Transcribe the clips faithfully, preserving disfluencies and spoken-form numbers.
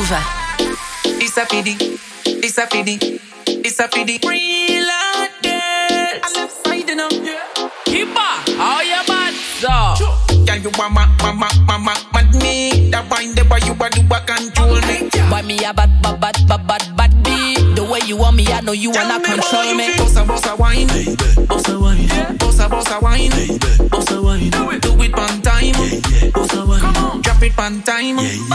Move. This a fidi, this a fidi, this a fidi. Real girl, I left side now. Keep up, how you bad so? Girl, you want ma ma ma ma ma mad me. That wine the boy you a do a control me. Boy me a bad bad bad bad bad bad beat. The way you want me, I know you wanna control me. Bossa bossa wine, bossa wine, bossa bossa wine, bossa wine. Do it, do it one time, bossa wine. Drop it one time,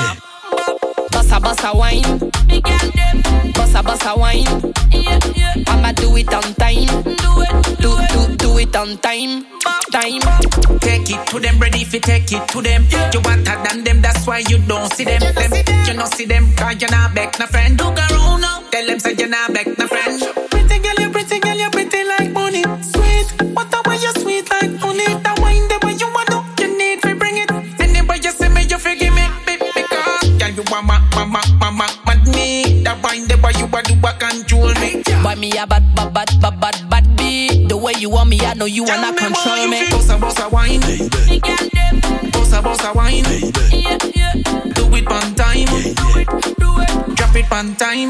bossa bossa wine. Bossa bossa wine. I'ma do it on time. Do it, do do do it on time. Time. Take it to them, ready if you take it to them. You hotter than them, that's why you don't see them. them. You don't see them, cause you're not back, no friend. Look around now, tell them say you're not back, no friend. Pretty girl, you pretty girl, you pretty like money. Sweet, what the way you sweet like honey. That wine, the way you want to, you need to bring it. Anyway you see me, you forgive me, because girl, you want ma, ma, ma, ma, ma, mad me. That wine, the way you want to, control me. Boy, me a bad, bad, bad, bad, bad, bad beat. The way you want me, I know you wanna control me. Bossa, bossa wine, bossa, bossa wine. Do it one time, drop it one time.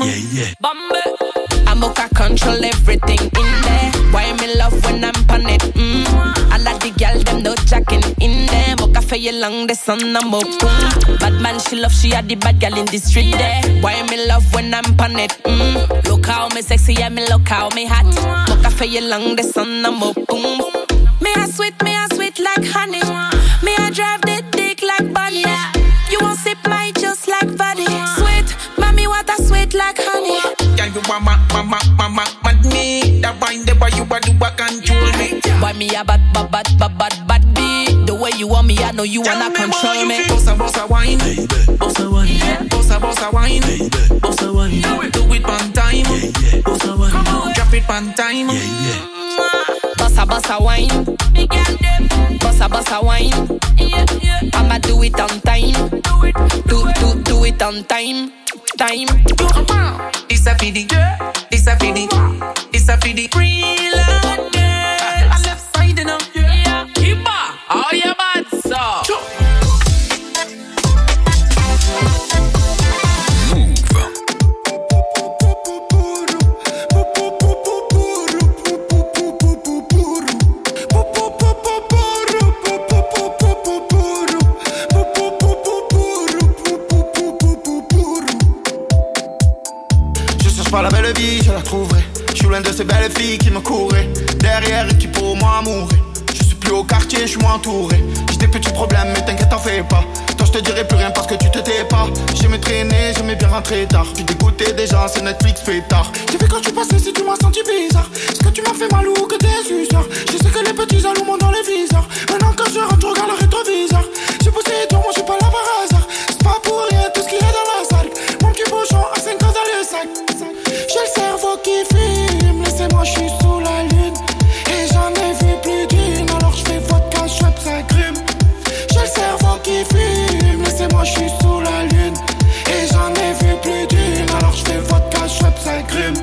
I'm okay, control everything in there. Why me love when I'm pan it? Mm. I like the girl, them no jacking in there. Mocha for you long, the sun I'm up. Mm. Bad man, she love, she had the bad girl in the street there. Why me love when I'm pan it? Mm. Look how me sexy, yeah, me look how me hot. Mocha for you long, the sun I'm up. Mm. Me a sweet, me a sweet like honey. Me a drive the dick like bunny. You won't sip my juice like body. Sweet, mommy, what a sweet like honey. Girl, you want ma, ma, ma, ma, ma, mad me. That wine, the boy you a do a control me. Boy, me a bad, bad, bad, bad, bad, bad beat. The way you want me, I know you wanna control me. Bossa, bossa wine, bossa wine, bossa, bossa wine, bossa wine. Do it one time, bossa wine. Drop it one time, bossa, bossa wine, bossa, bossa wine. I'ma do it on time, do, do, do it on time, time. This a fidi, this a fidi, this a fidi. Real girl, I left side now. Keep up, how you bad so? Pas la belle vie, je la trouverai. Je suis loin de ces belles filles qui me couraient derrière et qui pour moi mourraient. Je suis plus au quartier, je suis moins entouré. J'ai des petits problèmes, mais t'inquiète, t'en fais pas. Toi, je te dirai plus rien parce que tu te tais pas. J'aimais traîner, j'aimais bien rentrer tard. Puis dégoûter des gens, c'est Netflix fait tard. J'ai vu quand tu passais si tu m'as senti bizarre. Est-ce que tu m'as fait mal ou que t'es suceur? Je sais que les petits jaloux montent dans les viseurs. Maintenant quand je rentre, je regarde le rétroviseur. J'ai poussé les tours, moi je suis pas là par hasard. C'est pas pour rien tout ce qu'il y a dans la salle. Mon petit bouchon à cinq ans dans le sac. J'ai le cerveau qui fume, laissez-moi, je suis sous la lune. Et j'en ai vu plus d'une, alors je fais vodka, chouette, ça grume. J'ai le cerveau qui fume, laissez-moi, je suis sous la lune. Et j'en ai vu plus d'une, alors je fais vodka, chouette, ça grume.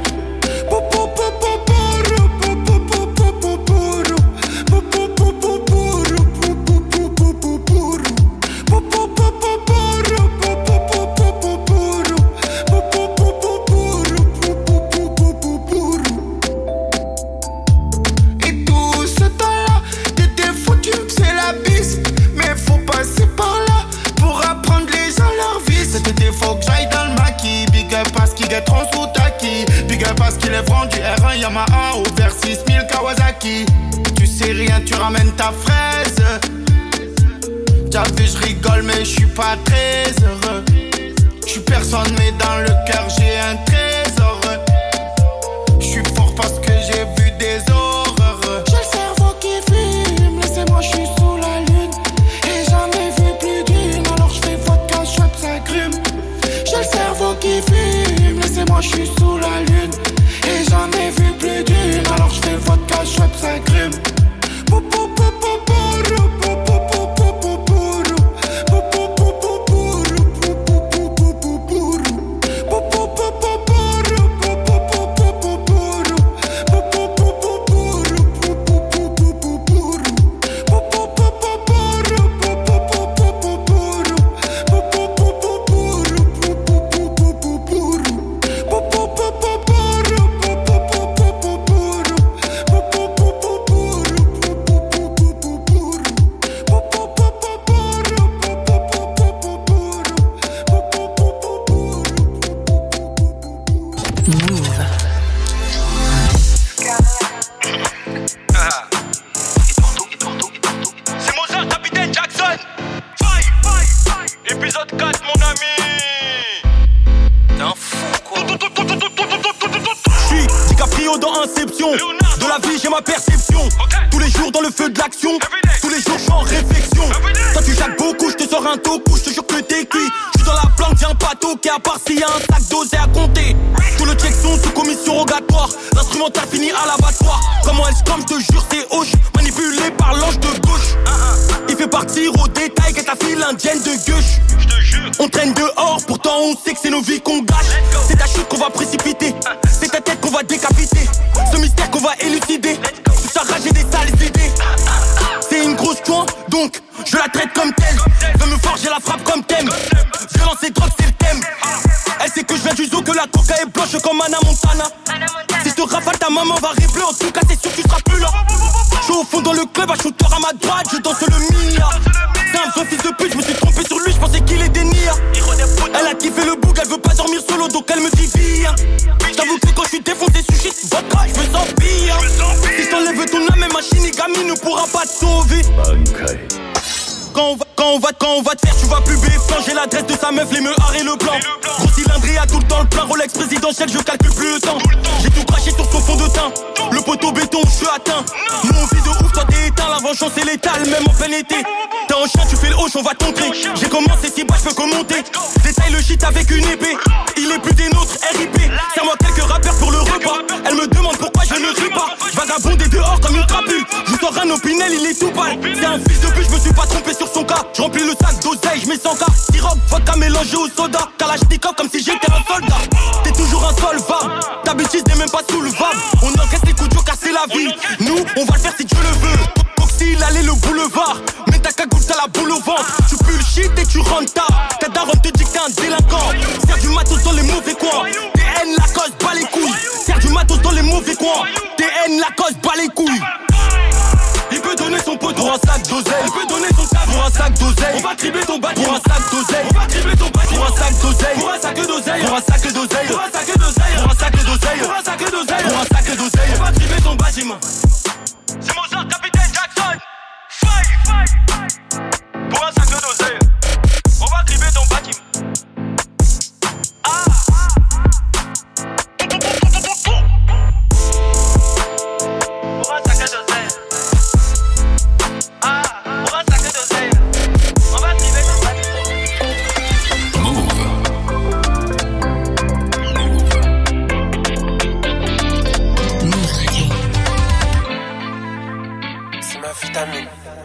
Faut que j'aille dans le maquis. Big up parce qu'il est trop sous taki. Big up parce qu'il est vendu R un Yamaha ou vers six mille Kawasaki. Tu sais rien, tu ramènes ta fraise. T'as vu, je rigole, mais je suis pas très heureux. Je suis personne, mais dans le cœur, j'ai un trésor. Je suis fort parce que j'ai vu des horreurs. J'ai le cerveau qui fume, laissez-moi, je suis sous la lune. Et j'en ai vu plus d'une, alors je fais vodka, chouette, ça grume. J'ai le cerveau qui fume, laissez-moi, je suis sous la lune. Et j'en ai vu plus d'une, alors je fais vodka, chouette, ça grume. corriger ma perception. Tous les jours dans le feu de l'action, tous les jours je suis en réflexion. Toi tu jacques beaucoup, je te sors un toku, je te jure que t'es cuit. Je suis dans la planque, viens pas toquer, à part s'il y a un sac dosé à compter. Tous les checks sont sous commission rogatoire, l'instrumental finit à l'abattoir. Comment elle se comme je te jure c'est hoche, manipulé par l'ange de gauche. Il fait partir au détail qu'est ta fille indienne de gueuche. On traîne dehors, pourtant on sait que c'est nos vies qu'on gâche. C'est ta chute qu'on va précipiter, c'est ta tête qu'on va décapiter. Ce mystère qu'on va élucider, toute sa rage et des sales idées. C'est une grosse coin, donc je la traite comme telle. Veux me forger la frappe comme thème. Violence et drogue c'est le thème. Elle sait que je viens du zoo, que la coca est blanche comme Anna Montana. Si je te rafale ta maman va répler, en tout cas c'est sûr que tu seras plus là. Je suis au fond dans le club, un shooter à ma droite, je danse le Mia. C'est un vrai fils de pute, je me suis trompé sur lui, je pensais qu'il était Nia. Elle a kiffé le boug, elle veut pas dormir solo, donc elle me dit viens. J't'avoue que quand je suis défoncé sous shit, vodka, je me sens bien. Si je t'enlève ton âme, même un Shinigami ne pourra pas te sauver. Quand on va, quand on va, quand on va te faire, tu vas plus béfin. J'ai l'adresse de sa meuf, les meuhards et le blanc. Gros cylindré à tout le temps, le plein Rolex présidentiel, je calcule plus le temps. J'ai tout craché sur son fond de teint. Le poteau béton, je suis atteint. Nous on vit de ouf, toi t'es éteint. La vengeance est létale, même en plein été. T'es en chien, tu fais le hoche, on va t'entrer. J'ai commencé si bas, je peux commenter. Détaille le shit avec une épée. Il est plus des nôtres, R I P. Serre-moi quelques rappeurs pour le repas. Elle me demande pourquoi je ne ris pas. Vagabondé dehors comme une crapule. Je sors un opinel, il est tout pâle. C'est un fils de pute, je me suis pas trompé sur son cas. Je remplis le sac d'oseille, je mets cent K. Sirop, vodka mélangé au soda. Kalachnikov comme si j'étais un soldat. T'es toujours insolvable, ta bêtise n'est même pas soulevable. On encaisse les coups de casser la vie. Nous, on va le faire si Dieu le veut. Coxil, allez le boulevard. Mets ta cagoule, t'as la boule au ventre. Tu pues le shit et tu rentres tard. Ta daronne te dit que t'es un délinquant. Serre du matos dans les mauvais coins. T N la cause, pas les couilles. Serre du matos dans les mauvais coins. T N la cause, pas les couilles. Il peut donner son pote pour un sac d'oseille. Il peut donner son taf pour un sac d'oseille. On va cribler ton bâtiment pour un sac d'oseille. On va cribler ton bâtiment pour un sac d'oseille. Pour un sac d'oseille. Pour un sac d'oseille. Pour un sac d'oseille. Pour un sac d'oseille. Pour un sac d'oseille. Pour un sac d'oseille. On va cribler ton bâtiment. C'est Mozart, capitaine Jackson. Five. Pour un sac d'oseille. On va cribler ton bâtiment. Ah. Pour un sac d'oseille. Vitamine.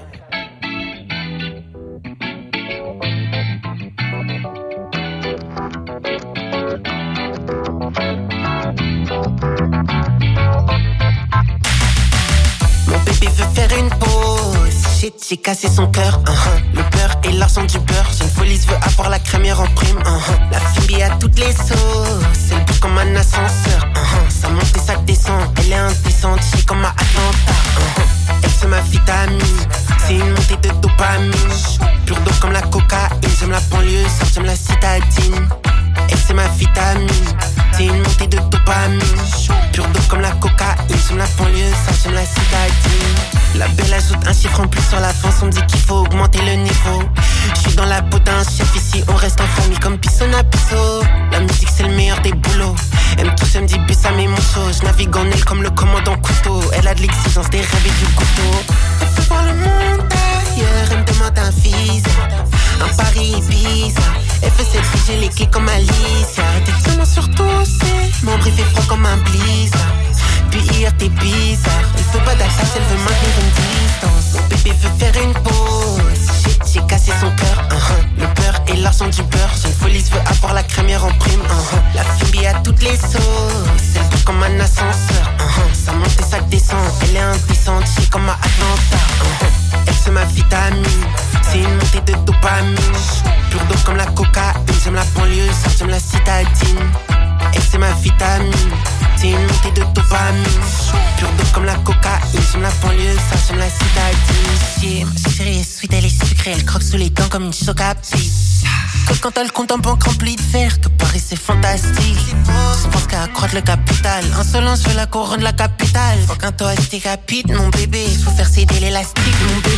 Mon bébé veut faire une pause. Shit, j'ai cassé son cœur. Uh-huh. Le beurre et l'argent du beurre. J'ai une folie, veut avoir la crémière en prime. Uh-huh. La fille à toutes les sauces. Elle bouge comme un ascenseur. Uh-huh. Ça monte et ça descend. Elle est indécente, j'ai comme à Atlanta. Uh-huh. Elle c'est ma vitamine, c'est une montée de dopamine. Pure d'eau comme la cocaïne, j'aime la banlieue, ça j'aime la citadine. Elle c'est ma vitamine, c'est une montée de dopamine. Pure d'eau comme la cocaïne, j'aime la banlieue, ça j'aime la citadine. La belle ajoute un chiffre en plus sur la France, on me dit qu'il faut augmenter le niveau. J'suis dans la peau d'un chef ici, on reste en famille comme Pisson à Pisso. La musique c'est le meilleur des boulots. Elle me touche, elle me dit bus à mes manchots. J'navigue en elle comme le commandant Cousteau. Elle a de l'exigence, des rêves et du couteau. Elle veut voir le monde ailleurs, elle me demande un visa. Un Paris Ibiza. Elle veut cette fille, j'ai les clés comme Alicia. T'es seulement sur tout, c'est mon brief est froid comme un blizzard. Puis hier t'es bizarre. Elle veut pas d'attache, elle veut maintenir une distance. Mon bébé veut faire une pause. Shit, j'ai cassé son cœur. Uh-huh. Le beurre et l'argent du beurre. J'ai une folie, veut avoir la crémière en prime. Uh-huh. La fille à toutes les sauces. Elle bouge comme un ascenseur. Uh-huh. Ça monte et ça descend. Elle est indécente, j'ai comme à Atlanta. Uh-huh. Elle c'est ma vitamine, c'est une montée de dopamine. Pure d'eau comme la cocaïne, j'aime la banlieue, ça j'aime la citadine. Elle c'est ma vitamine, c'est une montée de dopamine. Pure d'eau comme la cocaïne, j'aime la banlieue, ça j'aime la citadine. Yeah, ma chérie est sweet, elle est sucrée, elle croque sous les dents comme une choc-à-pic. Que quand elle compte en banque remplie de verre, que Paris c'est fantastique. Je pense qu'à accroître le capital. Insolence, je veux la couronne de la capitale. Faut qu'un toast décapite, mon bébé. Faut faire céder l'élastique, mon bébé.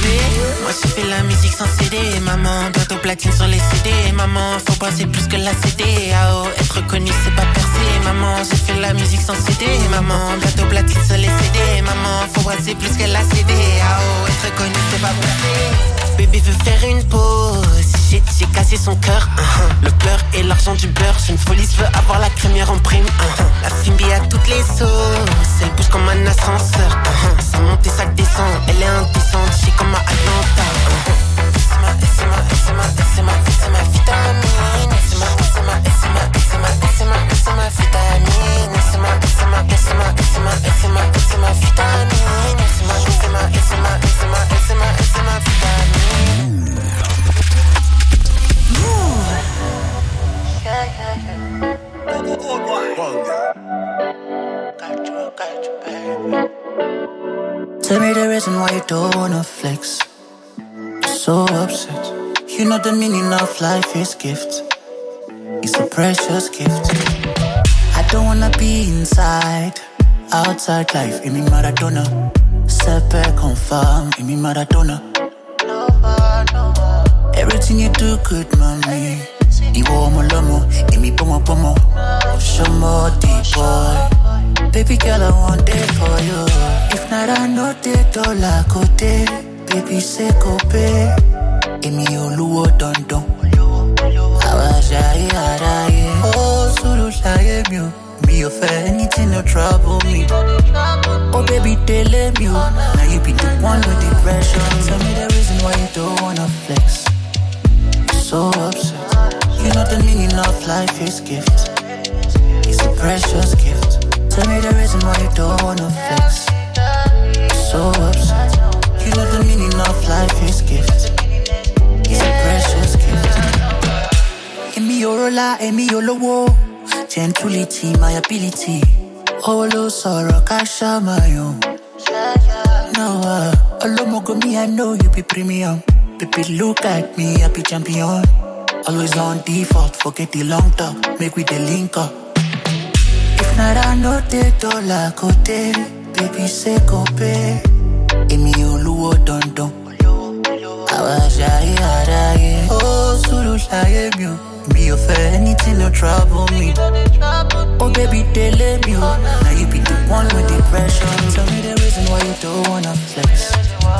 Moi j'ai fait la musique sans C D, maman, bientôt platine sur les C D. Maman, faut passer plus que la C D. A O, être reconnu c'est pas percer. Maman, j'ai fait la musique sans C D, maman, bientôt platine sur les C D. Maman, faut passer plus que la C D. A O, être reconnu c'est pas percer. Bébé veut faire une pause, j'ai, j'ai cassé son cœur, uh-huh. Le pleur et l'argent du beurre, j'ai une folie, je veux avoir la crémière en prime, uh-huh. La Fimbi à toutes les sauces, elle bouge comme un ascenseur, uh-huh. Ça monte et ça descend, elle est indécente, j'ai comme à Atlanta, uh-huh. C'est ma, c'est ma, c'est ma, c'est ma, c'est ma vitamine. C'est ma, c'est ma, c'est ma, c'est ma, c'est ma, c'est ma vitamine. C'est ma, c'est ma, c'est ma, c'est ma, c'est ma, c'est ma vitamine. C'est ma, c'est ma, c'est ma, c'est ma, c'est ma, c'est ma vitamine. Move. Yeah, yeah, yeah. Go, go, go, go. Got you, got you, baby. Tell me the reason why you don't wanna flex. So upset. You know the meaning of life is gift. It's a precious gift. I don't wanna be inside. Outside life, in me Maradona. Step back, confirm, in me Maradona. Everything you do good, mommy. Iwo mo lomo, in me pomo pomo. Oshomo deep boy. Baby girl, I want it for you. If not, I know the dollar kote. Baby, say go pay. Emi oluwo dandan. Awajaye araye. Oh, suru laye mi o. Mi ò fẹ́ anything to trouble me. Oh, baby, tell me o. Now you be the one with the pressure. Tell me the reason why you don't wanna flex. So upset. You know the meaning of life is gift. It's a precious gift. Tell me the reason why you don't wanna flex. So upset. You know the meaning of life is gift. It's a precious gift. Emi orola, emi olowo. Gentility, my ability. Olo soro kasha my own. No, uh, olomogo me, I know you be premium. Baby, look at me, I be champion. Always on default, forget the long talk. Make we the link up. If not, I know the dollar kote. Baby, say go pay. Emi oluwo dandan. Awajaye araye. Oh, suru laye mi o. Mi ò fẹ́ anything to trouble me. Oh, baby, tell me o. Now you be the one with the pressure. Tell me the reason why you don't wanna flex.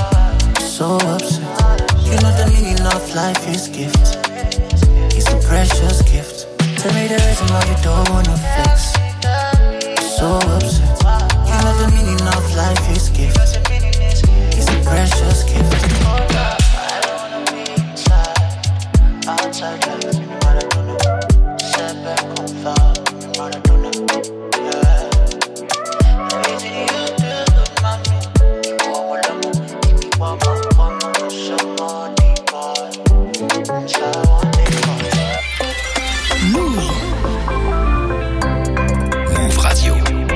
So upset. You know the meaning of life is gift. It's a precious gift. Tell me the reason why you don't wanna flex. So upset. You know the meaning of life is gift. It's a precious gift. I don't wanna be inside, outside life. Step back, confirm, Maradona. Yeah. The reason you do, mommy. You want to love me, give me one more, one more, some more deep boy. So I want it for Move. Move Radio.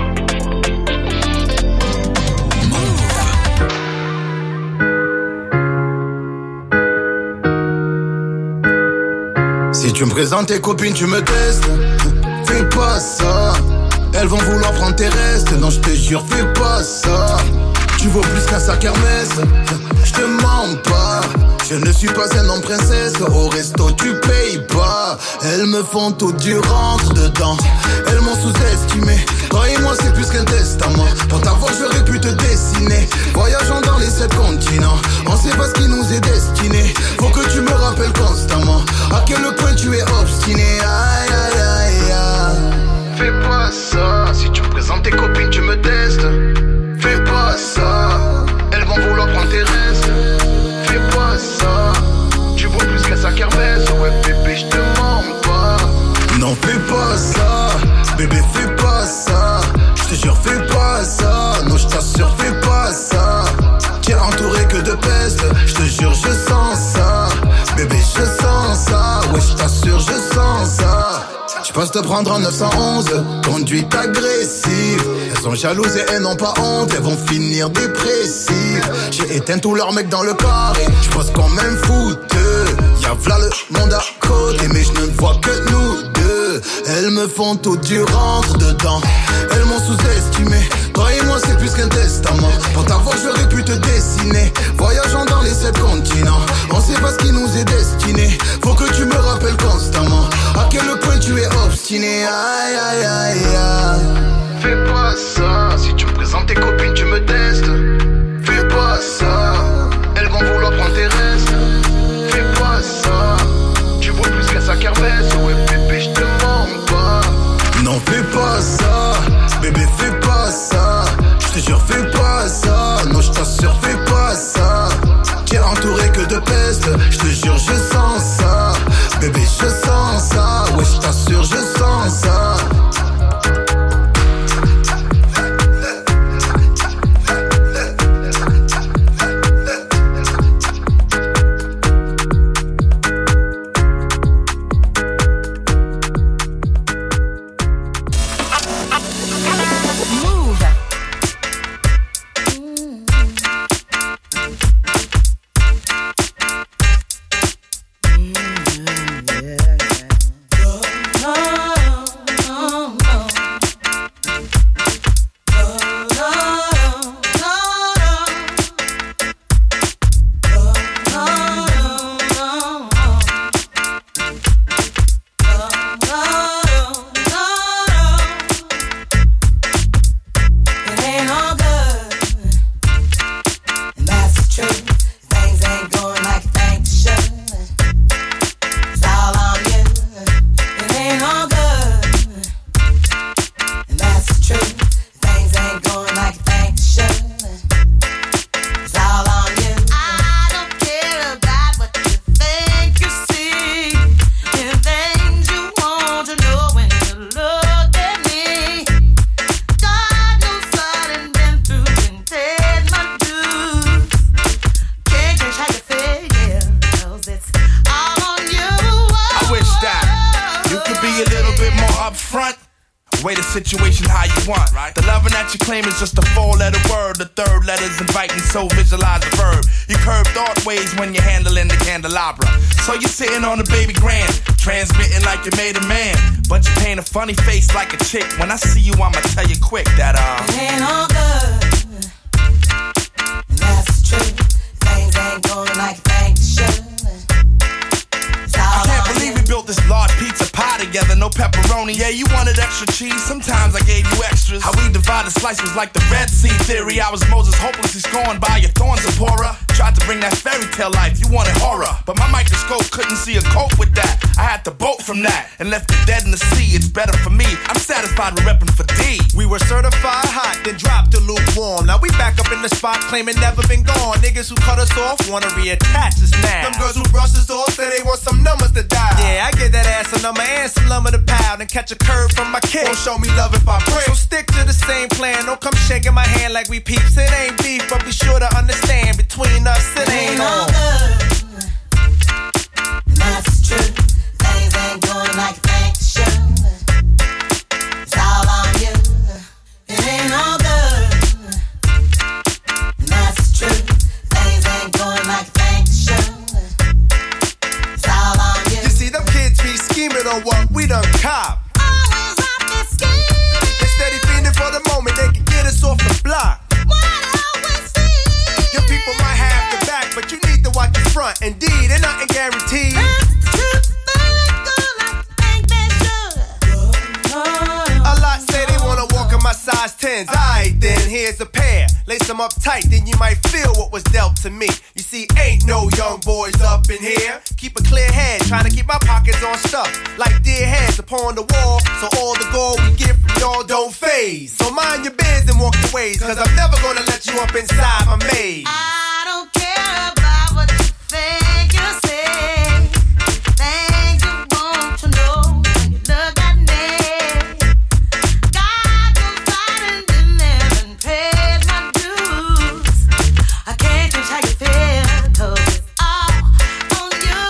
Si tu me présentes tes copines, tu me testes. Fais pas ça. Elles vont vouloir prendre tes restes. Non, je te jure, fais pas ça. Tu vaux plus qu'un sac Hermès. Je te mens pas. Je ne suis pas un homme princesse. Au resto, tu payes pas. Elles me font tout du rentre dedans. Elles m'ont sous-estimé. Toi et moi, c'est plus qu'un testament. Pour t'avoir, j'aurais pu te dessiner. Voyageant dans les sept continents. On sait pas ce qui nous est destiné. Faut que tu me rappelles constamment à quel point tu es obstiné. Aïe, aïe, aïe, aïe. Fais pas ça. Si tu me présentes tes copines, tu me testes. Fais pas ça. Elles vont vouloir prendre tes restes. Fais pas ça. Tu vaux plus qu'un sac Hermès. Ouais, bébé, je te mens pas. Non, fais pas ça. Bébé, fais pas ça. Je te jure, fais pas ça. Non, je t'assure, fais pas ça. T'es entouré que de peste. Je te jure, je sens ça. Bébé, je sens ça. Ouais, je t'assure, je sens ça. Je pense te prendre en neuf cent onze. Conduite agressive. Elles sont jalouses et elles n'ont pas honte. Elles vont finir dépressives. J'ai éteint tous leurs mecs dans le carré. Je pense qu'on m'aime fouteux. Y'a v'là le monde à côté, mais je ne vois que nous deux. Elles me font tout du rentre dedans. Elles m'ont sous-estimé. Toi et moi c'est plus qu'un testament. Pour t'avoir j'aurais pu te dessiner. Voyageant dans les sept nous est destiné. Faut que tu me rappelles constamment à quel point tu es obstiné. Aïe aïe aïe aïe. Fais pas ça. Si tu me présentes tes copines, tu me testes. Fais pas ça. Elles vont vouloir prendre tes restes. Fais pas ça. Tu vaux plus qu'à sa kermesse. Ouais bébé, je te mens pas. Non fais pas ça. Bébé fais pas ça. Je te jure fais pas ça. Non je t'assure fais pas ça. T'es entouré que de peste. Je te jure je sens ça. Bébé je sens ça. Ouais je t'assure je sens ça. Situation how you want, right? The loving that you claim is just a four-letter word. The third letter's inviting, so visualize the verb. You curve thought ways when you're handling the candelabra. So you're sitting on a baby grand, transmitting like you made a man, but you paint a funny face like a chick. When I see you, I'ma tell you quick that uh it ain't all good. That's true. Things ain't going like you think they should. I can't believe we built this large pizza pie together, no pepperoni. Yeah, you wanted extra cheese, sometimes I gave you extras. How we divided slice was like the Red Sea theory. I was Moses hopelessly scorned by your thorns, Zipporah. Tried to bring that fairy tale life, you wanted horror, but my microscope couldn't see a cope with that. I had to bolt from that and left it dead in the sea. It's better for me, I'm satisfied with repping for D. We were certified hot, then dropped to lukewarm. Now we back up in the spot, claiming never been gone. Niggas who cut us off wanna reattach us now. Them girls who brush us off say they want some numbers to dial. Yeah, I get that ass a number and some lumber to pound and catch a curve from my kid. Don't show me love if I break. So stick to the same plan. Don't come shaking my hand like we peeps. It ain't beef, but be sure to understand between us it ain't all good. That's true. Things ain't going like you think they should. It's all on you. It ain't all good. That's true. Things ain't going like you think they should. It's all on you. You see, them kids be scheming on what we done cop. Always out there scheming. Instead of fiending for the moment, they can get us off the block. Your people might have the back, but you need to watch the front. Indeed, and nothing guaranteed. A lot say they wanna walk in my size tens. Alright then, here's a pair. Lace them up tight, then you might feel what was dealt to me. You see, ain't no young boys up in here. Keep a clear head, trying to keep my pockets on stuff. Like dear heads upon the wall, so all the gold we get from y'all don't phase. So mind your biz and walk your ways, cause I'm never gonna let you up inside my maze. I don't care about what you think you say. Things you want to know when you look at me. God knows I done been there and paid my dues. I can't change how you feel, cause it's all on you.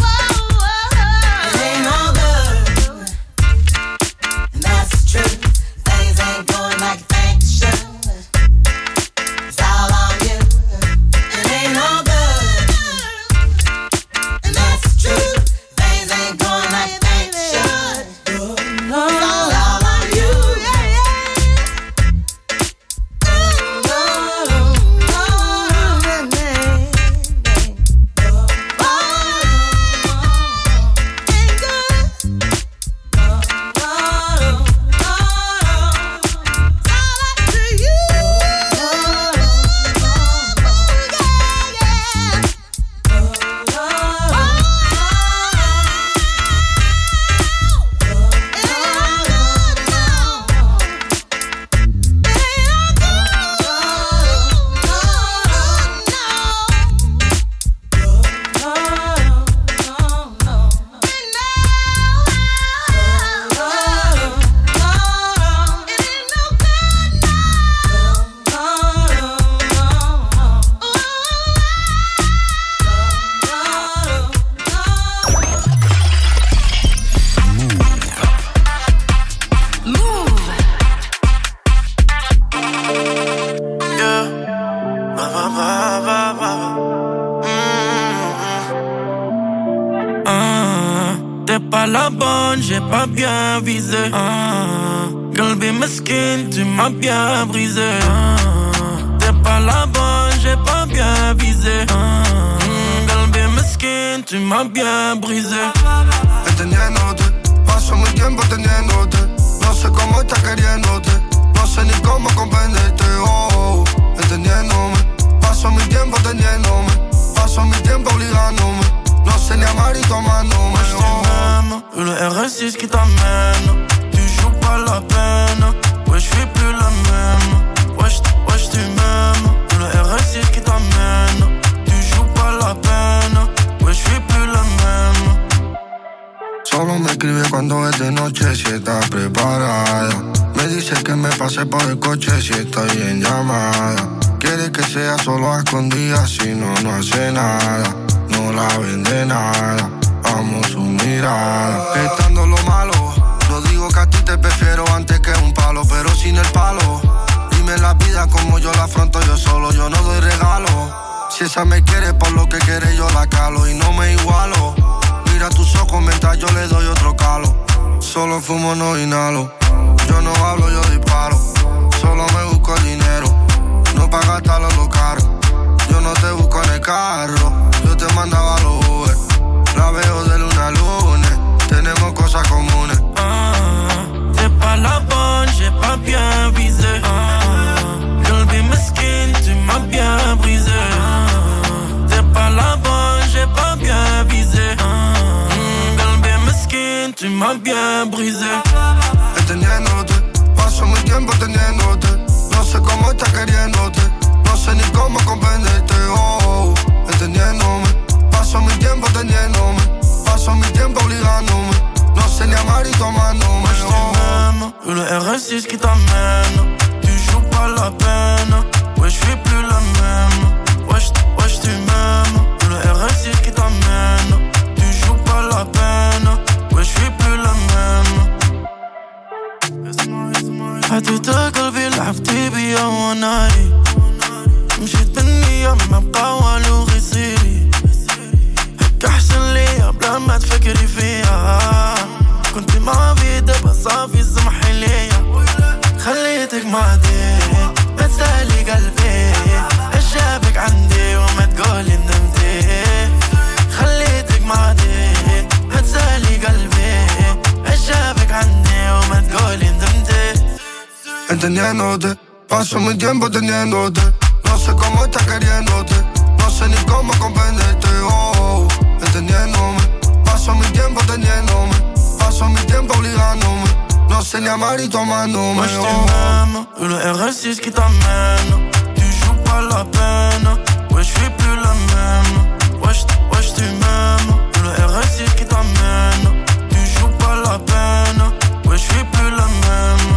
It ain't all good, and that's the truth. Things ain't going like you think they should. It's all on you. pas la bonne, j'ai pas bien visé. Ah, Galbi mesquine, tu m'as bien brisé. Ah, t'es pas la bonne, j'ai pas bien visé. Ah, Galbi mesquine, tu m'as bien brisé. Entendiéndote, paso mi tiempo entendiéndote. No sé cómo estás queriéndote, no sé ni cómo comprenderte. Oh, entendiéndome, paso mi tiempo entendiéndome, paso mi tiempo obligándome. No sé ni amar y tomándome. Moi je t'aime, le R S six qui t'amène. Tu joues pas la peine, ouais je suis plus la même. Ouais je ouais, tu m'aimes, le R S six qui t'amène. Tu joues pas la peine, ouais je suis plus la même. Solo me escribe cuando es de noche si está preparada. Me dice que me pase por el coche si estoy en llamada. Quiere que sea solo a escondidas, si no, no hace nada. No la vende nada, amo su mirada. Estando lo malo, lo digo que a ti te prefiero antes que un palo, pero sin el palo. Dime la vida como yo la afronto yo solo, yo no doy regalo. Si esa me quiere por lo que quiere yo la calo y no me igualo. Mira tus ojos mientras yo le doy otro calo. Solo fumo, no inhalo. Yo no hablo, yo disparo. Solo me busco el dinero, no pa' gastarlo lo caro. Yo no te busco en el carro, yo te mandaba los Uber. La veo de luna a lunes, tenemos cosas comunes. Ah, t'es pas la bonne, j'ai pas bien visé. Ah, Galbi mesquine, tu m'as bien brisé. Ah, t'es pas la bonne, j'ai pas bien visé. Ah, Galbi mesquine, tu m'as bien brisé. Entendiéndote, paso mi tiempo entendiéndote. No sé cómo estás queriéndote, no sé ni cómo comprenderte. Oh, entendiéndome, paso mi tiempo entendiéndome, paso mi tiempo obligándome. No sé ni amar y tomándome. Moi je t'aime, le R S six qui t'amène. Tu joues pas la peine, ouais je suis plus la même. Ouais je ouais, tu m'aimes, le R S six qui t'amène. Tu joues pas la peine, ouais je suis plus la même. حديتك قلبي لعبتي بيا وناري. مشيت بالنية ما بقى والو غير سيري. هيك أحسن ليا بلا ما تفكري فيها. كنت مع في دابا صافي سمحي ليا. خليتك معدي ما تسالي قلبي. ايش جابك عندي وما تقولي ندمتي. خليتك معدي ما تسالي قلبي. ايش جابك عندي وما تقولي ندمتي. Entendiéndote, paso mi tiempo entendiéndote. No sé cómo estás queriéndote, no sé ni cómo comprenderte. Oh, entendiéndome, paso mi tiempo entendiéndome, paso mi tiempo obligándome. No sé ni amar y tomándome. Moi je t'aime, le R S six qui t'amène. Tu joues pas la peine, ouais je suis plus la même. Ouais je ouais, tu m'aimes, le R S six qui t'amène. Tu joues pas la peine, ouais je suis plus la même.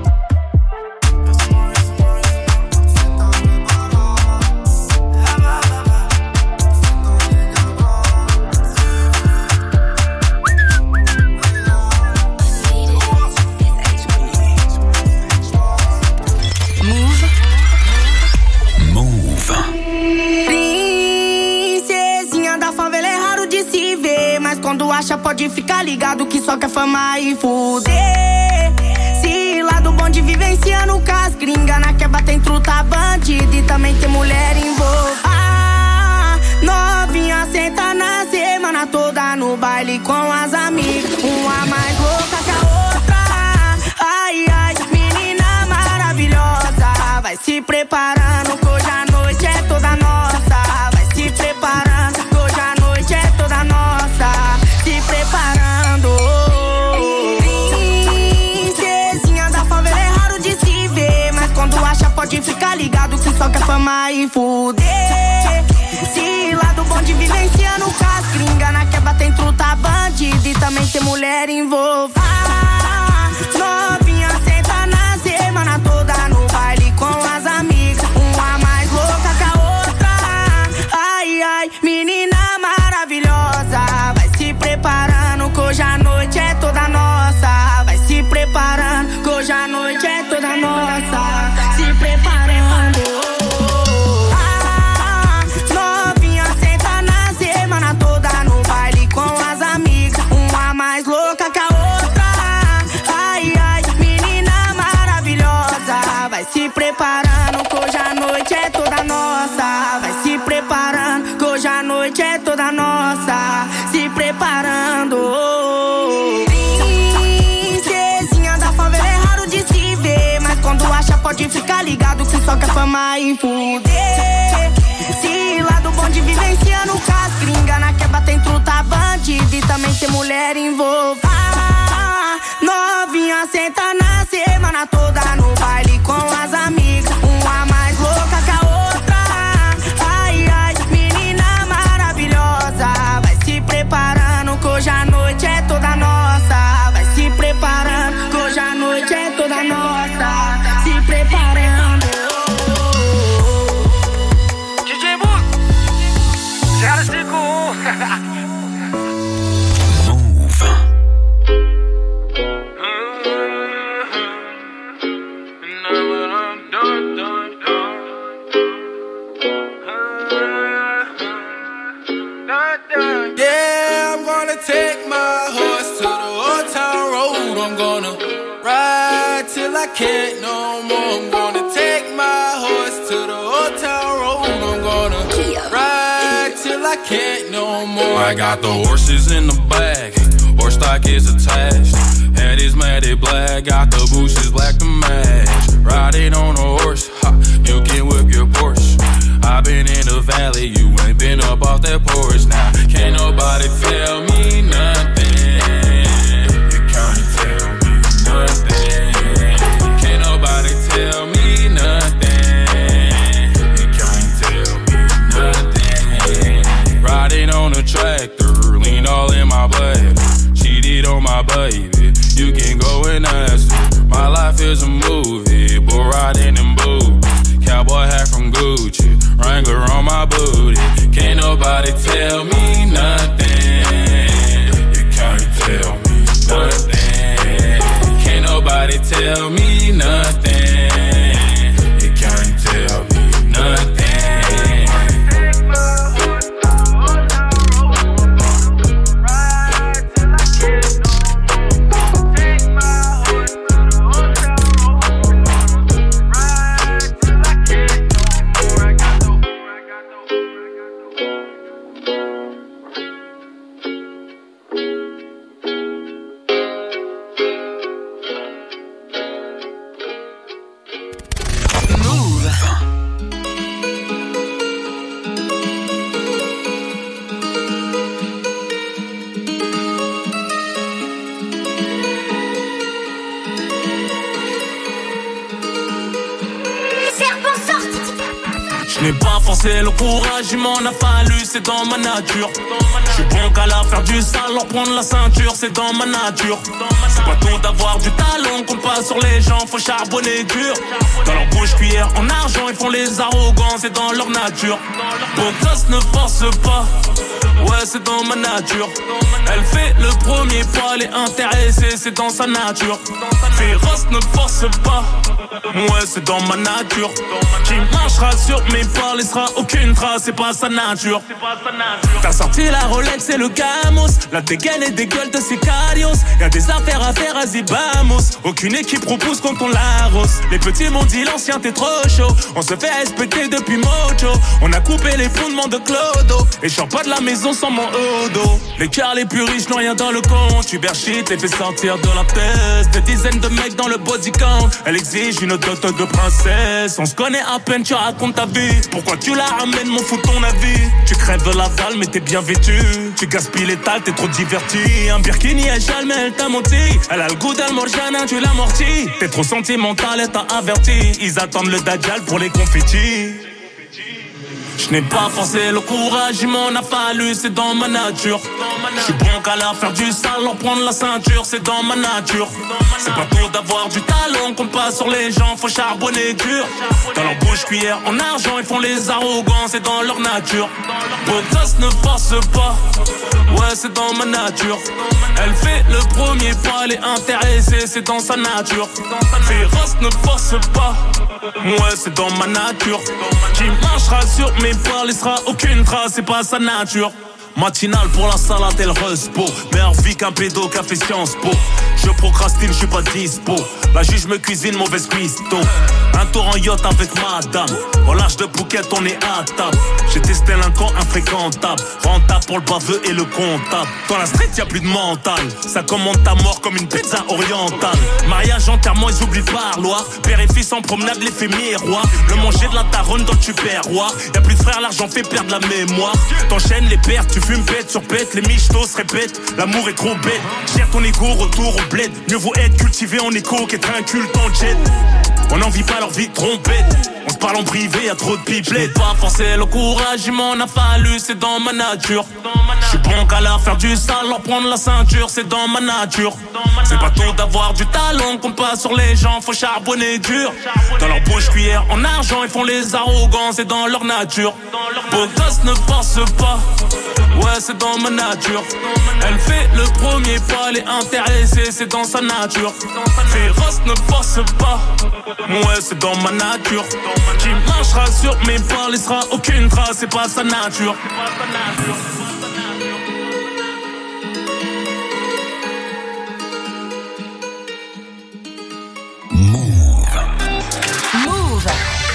Quando acha pode ficar ligado que só quer fama e fuder. Se lá do bonde vivenciando com as gringa, na quebra tem truta bandida e também tem mulher envolvida. Ah, novinha senta na semana toda no baile com as amigas, uma mais louca que a outra. Ai, ai, menina maravilhosa, vai se preparando que hoje a noite é toda nossa. Vai se preparando que hoje a noite é toda nossa. Se preparando. Princesinha da favela é raro de se ver, mas quando acha pode ficar ligado que só quer fama e fuder. Se lá do bonde vivenciando com as gringa, na quebra tem truta bandida e também tem mulher envolvida. Ah, novinha senta na semana toda no baile com as amigas, uma mais louca que a outra. Ai, ai, menina maravilhosa, vai se preparando que hoje a noite é toda nossa. Vai se preparando que hoje a noite é toda nossa. Se preparando. Ah, novinha senta na semana toda no baile com as amigas, uma mais louca só quer fama e fuder. Se lá do bonde vivenciando cas gringa, na quebra tem truta bandida e também tem mulher envolvida. Novinha senta na semana toda no baile com as amigas, uma mais louca que a outra. Ai, ai, menina maravilhosa, vai se preparando que hoje a noite é toda nossa. Vai se preparando que hoje a noite é toda nossa. Se preparando. D J Book, zero cinco um. Yeah, I'm gonna take my horse to the old town road. I'm gonna ride till I can't no more. I'm gonna take my horse to the old town road. I'm gonna ride till I can't no more. I got the horses in the bag, horse stock is attached. Head is matted black, got the bushes black to match. Riding on a horse, ha, you can whip your Porsche. I been in the valley, you ain't been up off that porch. Now, can't nobody tell me nothing. You can't tell me nothing. Can't nobody tell me nothing. You can't tell me nothing. Riding on a tractor, lean all in my blood. Cheated on my baby, you can go and ask her. My life is a movie, but riding in boots. Cowboy hat from Gucci, Wrangler on my booty. Can't nobody tell me nothing. You can't tell me nothing. Can't nobody tell me nothing. You can't tell me nothing. Je n'ai pas forcé le courage, il m'en a fallu, c'est dans ma nature. Je suis bon qu'à la faire du sale, leur prendre la ceinture, c'est dans ma nature. C'est pas tout d'avoir du talent, compte pas sur les gens, faut charbonner dur. Dans leur bouche cuillère en argent, ils font les arrogants, c'est dans leur nature. Beau gosse ne force pas, ouais c'est dans ma nature. Elle fait le premier pas, elle est intéressée, c'est dans sa nature. Féroce ne force pas, ouais c'est dans ma nature. Qui marchera sur mes pas, laissera aucune trace, c'est pas sa nature. T'as sorti la Rolex et le Gamos, la dégaine et des gueules de Sicarios. Y'a des affaires à faire à Zibamos, aucune équipe repousse quand on l'arrose. Les petits m'ont dit l'ancien t'es trop chaud, on se fait respecter depuis Mojo. On a coupé les fondements de Clodo, et je sors pas de la maison sans mon odo. Les cars les plus riches n'ont rien dans le compte, Uber shit les fait sortir de la tête. Des dizaines de mecs dans le body count, elle exige une dot de princesse. On se connaît à peine, tu racontes ta vie. Pourquoi tu la ramènes, m'en fous ton avis. Tu crèves la dalle mais t'es bien vêtu. Tu gaspilles les tales, t'es trop diverti. Un Birkini à Chal mais elle t'a menti. Elle a le goût d'Almorjana, tu l'as amorti. T'es trop sentimental, elle t'a averti. Ils attendent le Dajjal pour les confettis. Je n'ai pas forcé le courage, il m'en a fallu, c'est dans ma nature. Je suis bon qu'à la faire du sale, leur prendre la ceinture, c'est dans ma nature. C'est pas tout d'avoir du talent, compte pas sur les gens, faut charbonner dur. Dans leur bouche cuillère en argent, ils font les arrogants, c'est dans leur nature. Beau gosse ne force pas, ouais c'est dans ma nature. Elle fait le premier pas, elle est intéressée, c'est dans sa nature. Féroce ne force pas, ouais c'est dans ma nature. Qui marchera sur mes pas, laissera aucune trace, c'est pas sa nature. Matinale pour la salade et le respo. Meilleure vie qu'un pédo qui a fait Sciences Po. Je procrastine, je suis pas dispo. La juge me cuisine, mauvaise cuistot. Un tour en yacht avec madame. Au large de Phuket, on est à table. J'étais ce délinquant infréquentable. Rentable pour le baveux et le comptable. Dans la street, y'a plus de mental. Ça commande ta mort comme une pizza orientale. Mariage, enterrement, ils oublient le parloir. Père et fils en promenade, l'effet miroir. Le manger de la taronne dans le tupperware. Y'a plus de frères, l'argent fait perdre la mémoire. T'enchaînes les pertes, tu fumes bête sur bête. Les michtos se répètent, l'amour est trop bête. Gère ton ego, retour au bled. Mieux vaut être cultivé en écho qu'être inculte en jet. On n'en vit pas leur vie trompette. On se parle en privé, y'a trop de pipelettes. J'ai pas forcé le courage, il m'en a fallu, c'est dans ma nature. J'suis bon qu'à la faire du sale, leur prendre la ceinture, c'est dans ma nature. C'est pas tout d'avoir du talent, compte pas sur les gens, faut charbonner dur. Dans leur bouche cuillère en argent, ils font les arrogants, c'est dans leur nature. Beau gosse ne force pas, ouais c'est dans ma nature. Elle fait le premier pas, elle est intéressée, c'est dans sa nature. Féroce ne force pas, ouais c'est dans ma nature. Qui marchera sur mes pas, laissera aucune trace, c'est pas sa nature. Move. Move.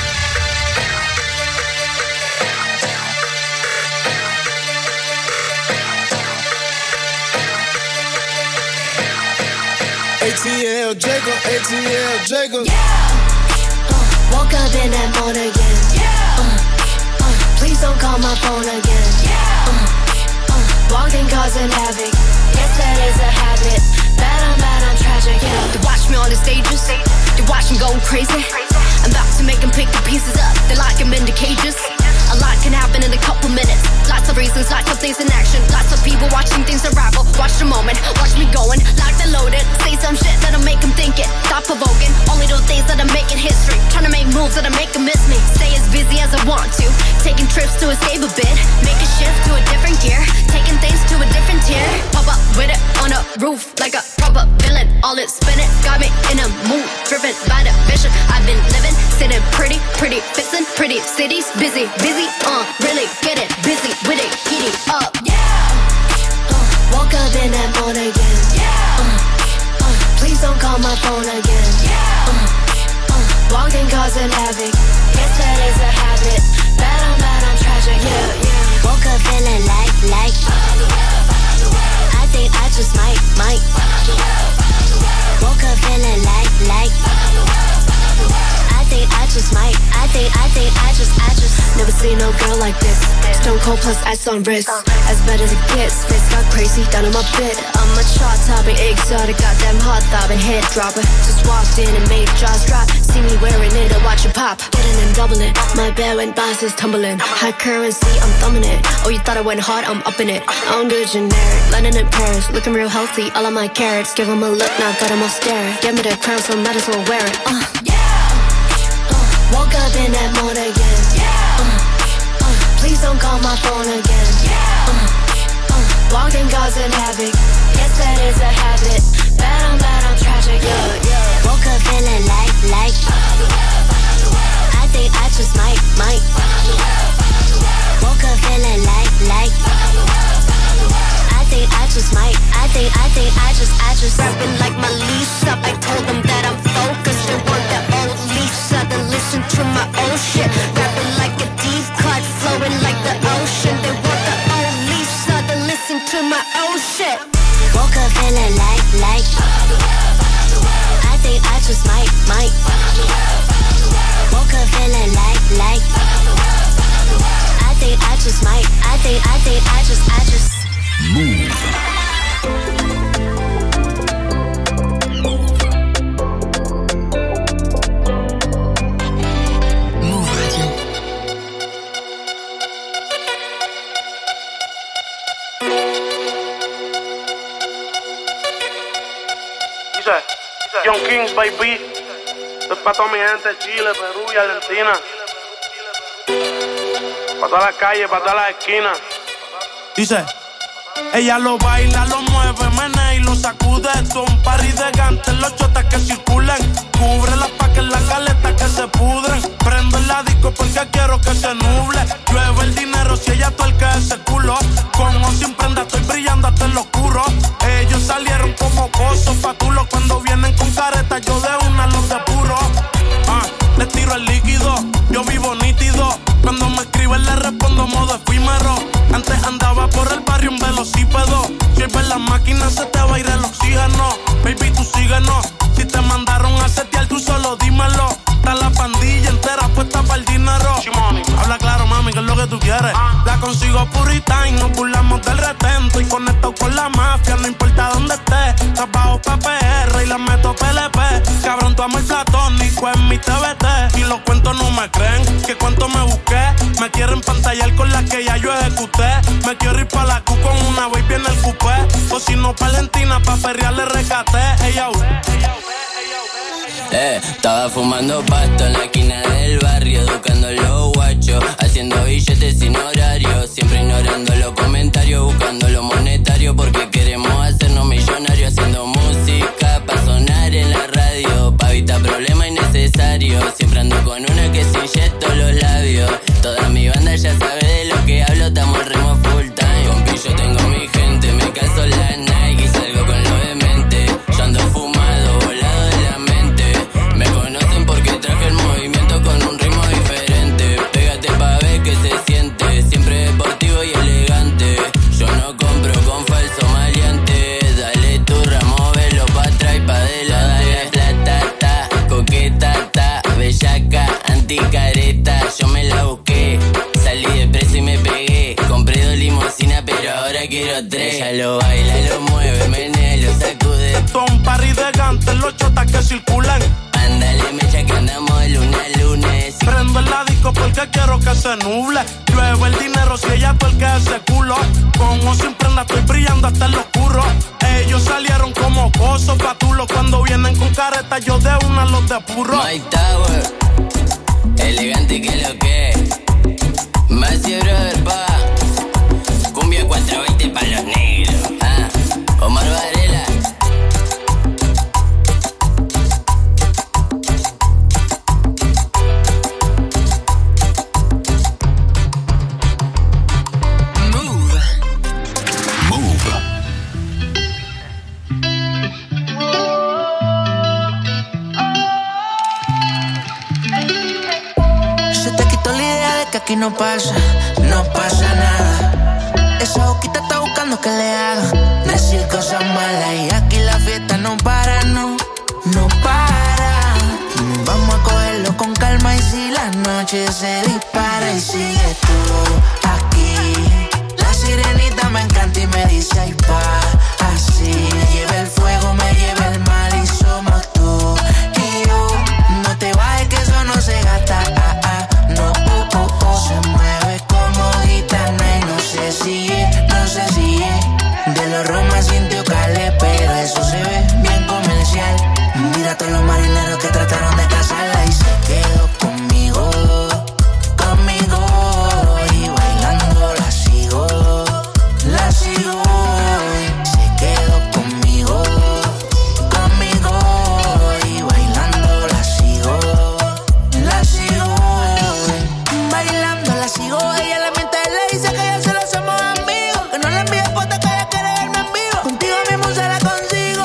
A T L Jacob, A T L Jacob. Yeah. Uh, woke up in that morning again. Yeah. Uh, uh, please don't call my phone again. Yeah. Uh, uh, walked in causing havoc. Yes, that is a habit. Bad, I'm bad, I'm tragic. Yeah. They watch me on the stages. They watch me going crazy. I'm about to make them pick the pieces up. They lock them into cages. A lot can happen in a couple minutes. Lots of reasons, lots of things in action. Lots of people watching things unravel. Watch the moment, watch me going. Locked and loaded. Say some shit that'll make them think it. Stop provoking. Only do things that'll make it history. Trying to make moves that'll make them miss me. Stay as busy as I want to. Taking trips to escape a bit. Make a shift to a different gear. Taking things to a different tier. Pop up with it on a roof like a proper villain. All it spinning. Got me in a mood. Driven by the vision. I've been living. Sitting pretty, pretty, fixing pretty cities. Busy, busy. Uh, really get it busy with it, heating up. Yeah. Uh, woke up in that morning again. Yeah. Uh, uh, please don't call my phone again. Yeah. Uh, uh, walked in causing havoc. Yes, that is a habit. Bad, I'm bad, I'm tragic. Yeah, yeah. Woke up feeling like, like. I think I just might, might. Woke up feeling like, like. I think I just might. I think, I think I just, I just. Never seen no girl like this. Stone cold plus ice on wrist. As bad as it gets. Face got crazy down on my bed. I'm a chart topping, exotic, goddamn hot throbbing head dropper. Just walked in and made jaws drop. See me wearing it and watch it pop. Getting and doubling. My bed when bosses tumbling. High currency, I'm thumbing it. Oh, you thought I went hard? I'm upping it. I don't do generic. London and Paris, looking real healthy. All of my carrots, give them a look, now got them all staring. Give me the crown, so might as well wear it. Uh. Yeah. Woke up in that morning again. Yeah. Uh, uh, please don't call my phone again. Yeah. Uh, uh, walked in causing havoc. Yes, that is a habit. Bad, I'm bad, I'm tragic. Yeah, yeah. Woke up feeling like, like. I think I just might, might. Woke up feeling like, like. I think I just might. I think, I think I just, I just. Rapping like my Lisa. I told them that I'm focused. They want that old Lisa. Then listen to my old shit. Rapping like a deep cut, flowing like the ocean. They want the old Lisa. Then listen to my old shit. Woke up feeling like, like. I think I just might, might. Woke up feeling like, like. I think I just might. I think, I think I just, I just. Move. Young Kings, baby. Esto es para toda mi gente de Chile, Perú y Argentina. Para todas las calles, para todas las esquinas. Dice, ella lo baila, lo mueve, menea y lo sacude. Esto es un party de gantes, los chotas que circulen. Cúbrelas pa' que las galetas que se pudren. Prendo la disco porque quiero que se nuble. Llueve el dinero si ella tuerca ese culo. Con o sin prenda estoy brillando hasta en lo oscuro. Ellos salieron como pozos fatulos. Cuando vienen con careta yo de una los apuro. Ah, le purita y nos burlamos del retento. Y conectado con la mafia, no importa dónde esté. Trabajo pa' P R y la meto P L P. Cabrón, tu amor platónico en mi T V T. Y los cuentos no me creen, que cuánto me busqué. Me quieren pantallar con la que ya yo ejecuté. Me quiero ir pa' la Q con una baby en el coupé. O si no, Valentina, pa' perrearle rescaté. Ella, Eh, estaba fumando pasto en la esquina del barrio, educando los guachos, haciendo billetes sin horario, siempre ignorando los comentarios, buscando lo monetario, porque queremos hacernos millonarios, haciendo música pa' sonar en la radio, pa' evitar problemas innecesarios, siempre ando con una que se inyecto los labios, toda mi banda ya sabe de lo que hablo, estamos remo full time, con pillo tengo mi gente, me caso la Nike y salgo con lo demente, yo ando fumado, volado de la mente. Me conocen porque traje el movimiento con un ritmo diferente. Pégate pa' ver que se siente, siempre deportivo y elegante. Yo no compro con falso maleante. Dale tu ramo, velo pa' atrás y pa' adelante. Platata, coqueta, ta, bellaca, anticareta. Yo me la busqué, salí de preso y me pegué. Compré dos limusinas pero ahora quiero tres. Ella lo baila, lo mueve, menea, lo sacude. Son party de gantes, los chotas que circulan. Ándale, mecha que andamos de luna a lunes. Prendo el disco porque quiero que se nuble. Llueve el dinero si ella tuerca ese culo. Con o sin prenda estoy brillando hasta el oscuro. Ellos salieron como cosos patulos. Cuando vienen con careta yo de una los depuro. My Tower, elegante que lo que. Masi brother pa. Cumbia cuatro veinte pa' los negros. Ah, Omar Varela. Aquí no pasa, no pasa nada. Esa boquita está buscando que le haga decir cosas malas. Y aquí la fiesta no para, no, no para. Vamos a cogerlo con calma y si la noche se dispara y sigues tú aquí. La sirenita me encanta y me dice ay pa, así. Me lleva el fuego, me lleva el mal y somos tú y yo. No te bajes que eso no se gasta, ah, ah, no. Se mueve como gitana y no sé si es, no sé si es de los Roma sintió Calé, pero eso se ve bien comercial. Mira a todos los marineros que trataron de casarla y se quedó conmigo, conmigo y bailando la sigo, la sigo. Se quedó conmigo, conmigo y bailando la sigo, la sigo. Bailando la sigo, ella la mente le dice que ya se lo hacemos amigos. Que no le envíe fotos que ella quiere verme en vivo. Contigo mismo se la consigo.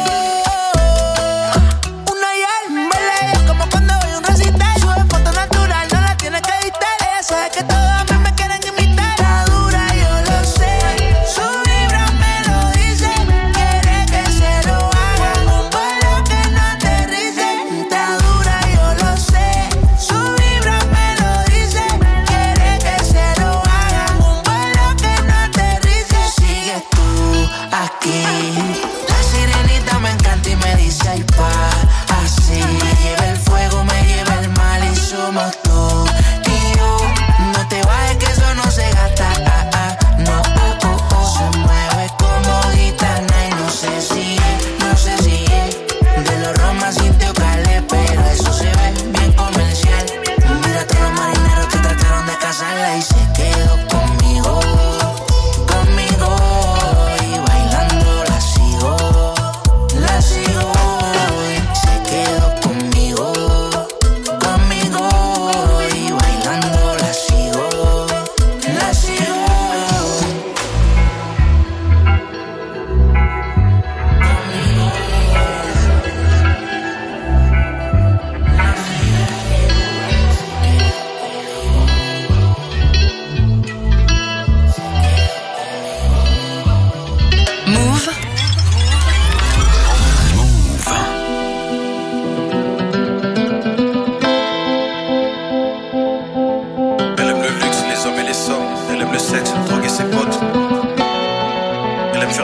Una y él, baila ella como cuando voy a un recital. Sube foto natural, no la tiene que editar. Ella sabe que todos a mí me quieren imitar. Está dura, yo lo sé. Su vibra me lo dice. Quiere que se lo hagan un vuelo que no aterrice. Está dura, yo lo sé. Su vibra me lo dice. Quiere que se lo hagan un vuelo que no aterrice. Sigues tú aquí. La sirenita me encanta y me dice ay pa, así. Me lleva el fuego, me lleva el mal y somos tú y yo. No te bajes que eso no se gasta, ah, ah, no, oh, oh, oh. Se mueve como gitana y no sé si es, no sé si es de los Roma sintió Calé, pero eso se ve bien comercial. Mira a todos los marineros que trataron de casarla y se quedó conmigo, conmigo y bailando la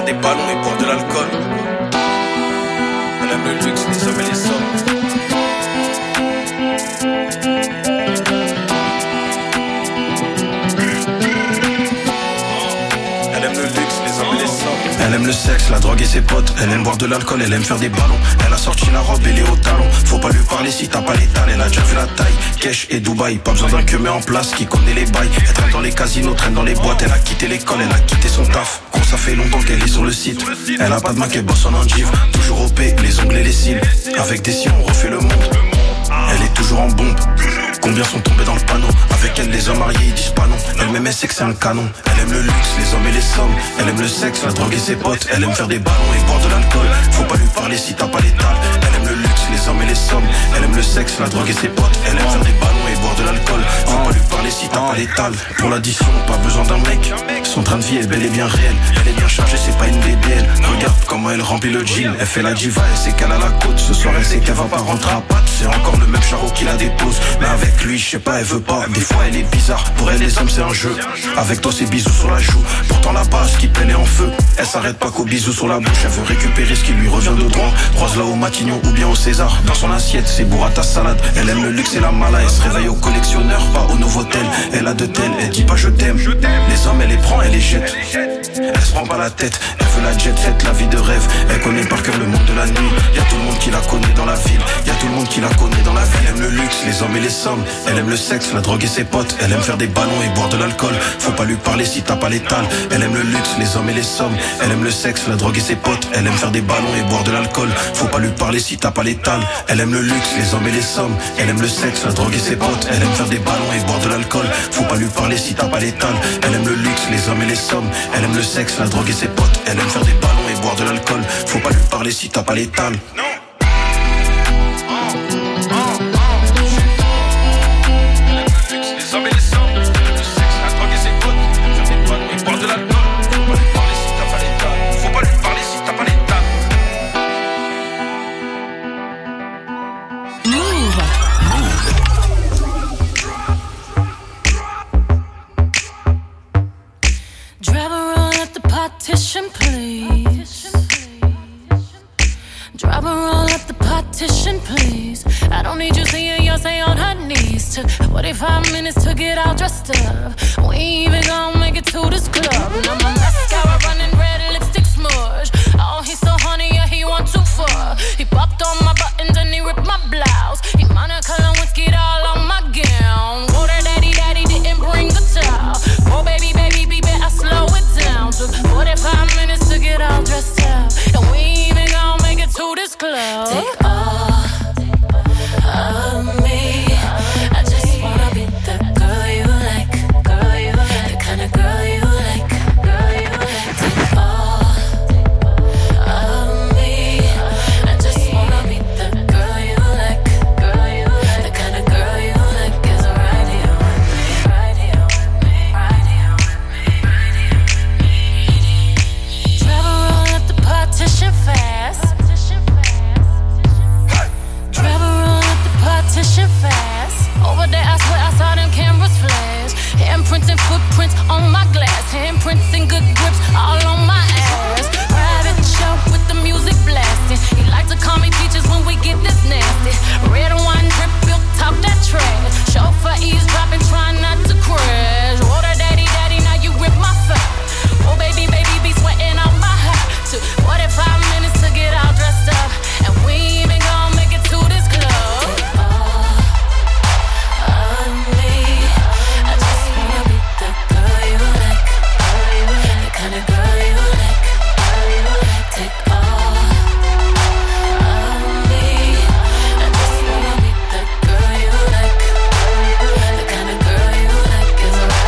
des ballons et boire de l'alcool. Elle aime le luxe, les hommes et les sommes. Elle aime le luxe, les hommes et les sommes. Elle aime le sexe, la drogue et ses potes. Elle aime boire de l'alcool, elle aime faire des ballons. Elle a sorti la robe et les hauts talons. Faut pas lui parler si t'as pas l'étal. Elle a déjà vu la taille, Kesh et Dubaï. Pas besoin d'un que met en place qui connaît les bails. Elle traîne dans les casinos, traîne dans les boîtes. Elle a quitté l'école, elle a quitté son taf. Gros, ça fait longtemps qu'elle est sur le site. Elle a pas de main qu'elle bosse en endive. Toujours O P, les ongles et les cils. Avec des si on refait le monde. Elle est toujours en bombe. Combien sont tombés dans le panneau? Avec elle les hommes mariés ils disent pas non. Elle même sait que c'est un canon. Elle aime le luxe, les hommes et les sommes. Elle aime le sexe, la drogue et ses potes. Elle aime faire des ballons et boire de l'alcool. Faut pas lui parler si t'as pas l'étal. Elle aime le luxe, les hommes et les sommes. Elle aime le sexe, la drogue et ses potes. Elle aime faire des ballons et boire de l'alcool. Faut pas lui parler si t'as pas l'étal. Pour l'addition, pas besoin d'un mec. Son train de vie est bel et bien réel. Elle est bien chargée, c'est pas une B B L. Regarde comment elle remplit le jean. Elle fait la diva, elle sait qu'elle a la côte. Ce soir elle sait qu'elle va pas rentrer à patte. C'est encore le même charreau qui la dépose. Mais avec lui, je sais pas, elle veut pas. Des fois elle est bizarre, pour elle les hommes c'est un jeu. Avec toi c'est bisous sur la joue. Pourtant la base qui peine est en feu. Elle s'arrête pas qu'aux bisous sur la bouche. Elle veut récupérer ce qui lui revient de droit. Croise-la au Matignon ou bien au César. Dans son assiette c'est burrata salade. Elle aime le luxe et la mala. Elle se réveille au collectionneur, pas au Novotel. Elle a de telles, elle dit pas je t'aime. Les hommes elle les prend, elle les jette. Elle se prend pas la tête, elle veut la jet set, la vie de rêve. Elle connaît par cœur le monde de la nuit. Y'a tout le monde qui la connaît dans la ville. Y'a tout le monde qui la connaît dans la ville. Elle aime le luxe, les hommes et les sommes. Elle aime le sexe, la drogue et ses potes. Elle aime faire des ballons et boire de l'alcool. Faut pas lui parler si t'as pas l'étal. Elle aime le luxe, les hommes et les sommes. Elle aime le sexe, la drogue et ses potes. Elle aime faire des ballons et boire de l'alcool. Faut pas lui parler si t'as pas l'étal. Elle aime le luxe, les hommes et les sommes. Elle aime le sexe, la drogue et ses potes. Elle aime faire des ballons et boire de l'alcool. Faut pas lui parler si t'as pas l'étal. Elle aime le luxe, les hommes et les sommes. Elle aime le sexe, la drogue et ses potes. Elle aime faire des ballons et boire de l'alcool. Faut pas lui parler si t'as pas l'étal. Non. Partition, please. Drop her all up the partition, please. I don't need you seeing Yonsei on her knees. Took forty-five minutes to get all dressed up. We ain't even gonna make it to this club. Now my mascara running red, lipstick smudge. Oh, he's so honey, yeah, he want too far. He popped on my buttons and he ripped my blouse. He Monica and whiskey all on my gown. Oh, that daddy, daddy didn't bring the towel. Oh, baby, baby, baby, I slow it down. Took forty-five minutes to get all dressed up. And we ain't even gonna make it to this club. Take all of me. I just wanna be the girl you like. Girl you like. The kind of girl you like. Girl you like. Take all of me. I just wanna be the girl you like. Girl you like. The kind of girl you like is right here with me. Right here with me. Right here with me. Right here with me. Travel roll up the partition fast. Travel roll up the partition fast. Over there I swear I saw them cameras flash. Handprints and footprints on my glass. Handprints and good grips all on my ass. Private show with the music blasting. He like to call me teachers when we get this nasty. Red wine drip, built top that trash. Chauffeur eavesdropping, trying not to crash. Water daddy, daddy, now you rip my fat. Oh baby, baby, be sweating out my hat. Took forty-five minutes to get all dressed up. And we ain't even gonna make it to this club. Is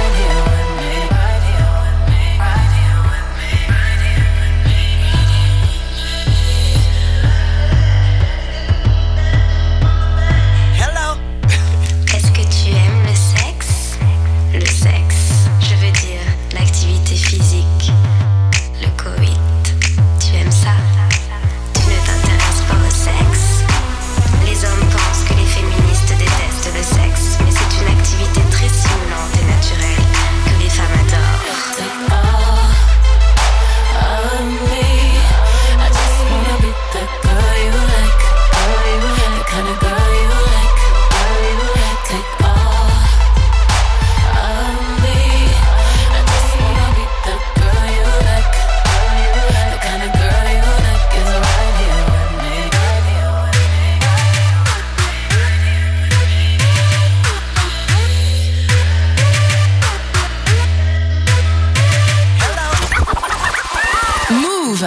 Move.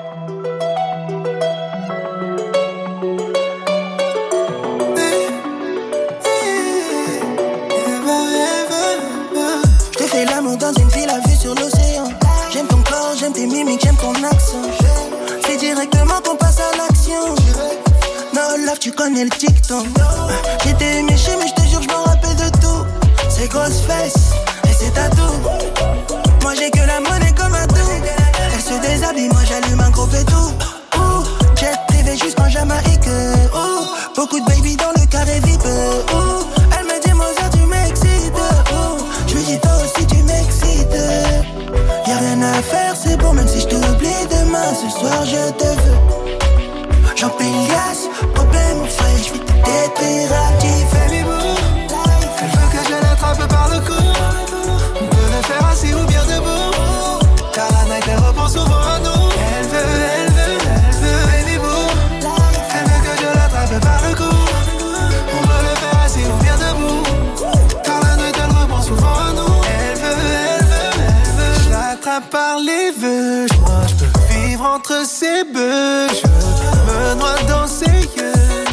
Je te fais l'amour dans une ville à vue sur l'océan. J'aime ton corps, j'aime tes mimiques, j'aime ton accent. C'est directement qu'on passe à l'action. No love, tu connais le dicton. J'étais méché mais je te jure je m'en rappelle de tout. C'est grosses fesses et c'est tatou. Moi j'ai que la monnaie comme un tout. Elle se déshabille, moi j'allume un gros pétou. Ouh, jet privé jusqu'en Jamaïque. Ouh, beaucoup de baby dans le carré V I P. Ouh, elle me dit Mozart tu m'excites. Ouh, je lui dis toi aussi tu m'excites. Y'a rien à faire, c'est bon même si je t'oublie demain. Ce soir je te veux. J'en Pélias, problème frais, je vais te détruire à petit baby boo. Elle veut que je l'attrape par le cou. On peut le faire assis ou bien debout. Car la night elle reprend souvent à nous. Elle veut, elle veut, elle veut baby boo. Elle veut que je l'attrape par le cou. On peut le faire assis ou bien debout. Car la night elle reprend souvent à nous. Elle veut, elle veut, elle veut. Je l'attrape par les vœux. Moi je peux vivre entre ses bœufs. Me noie dans ses yeux.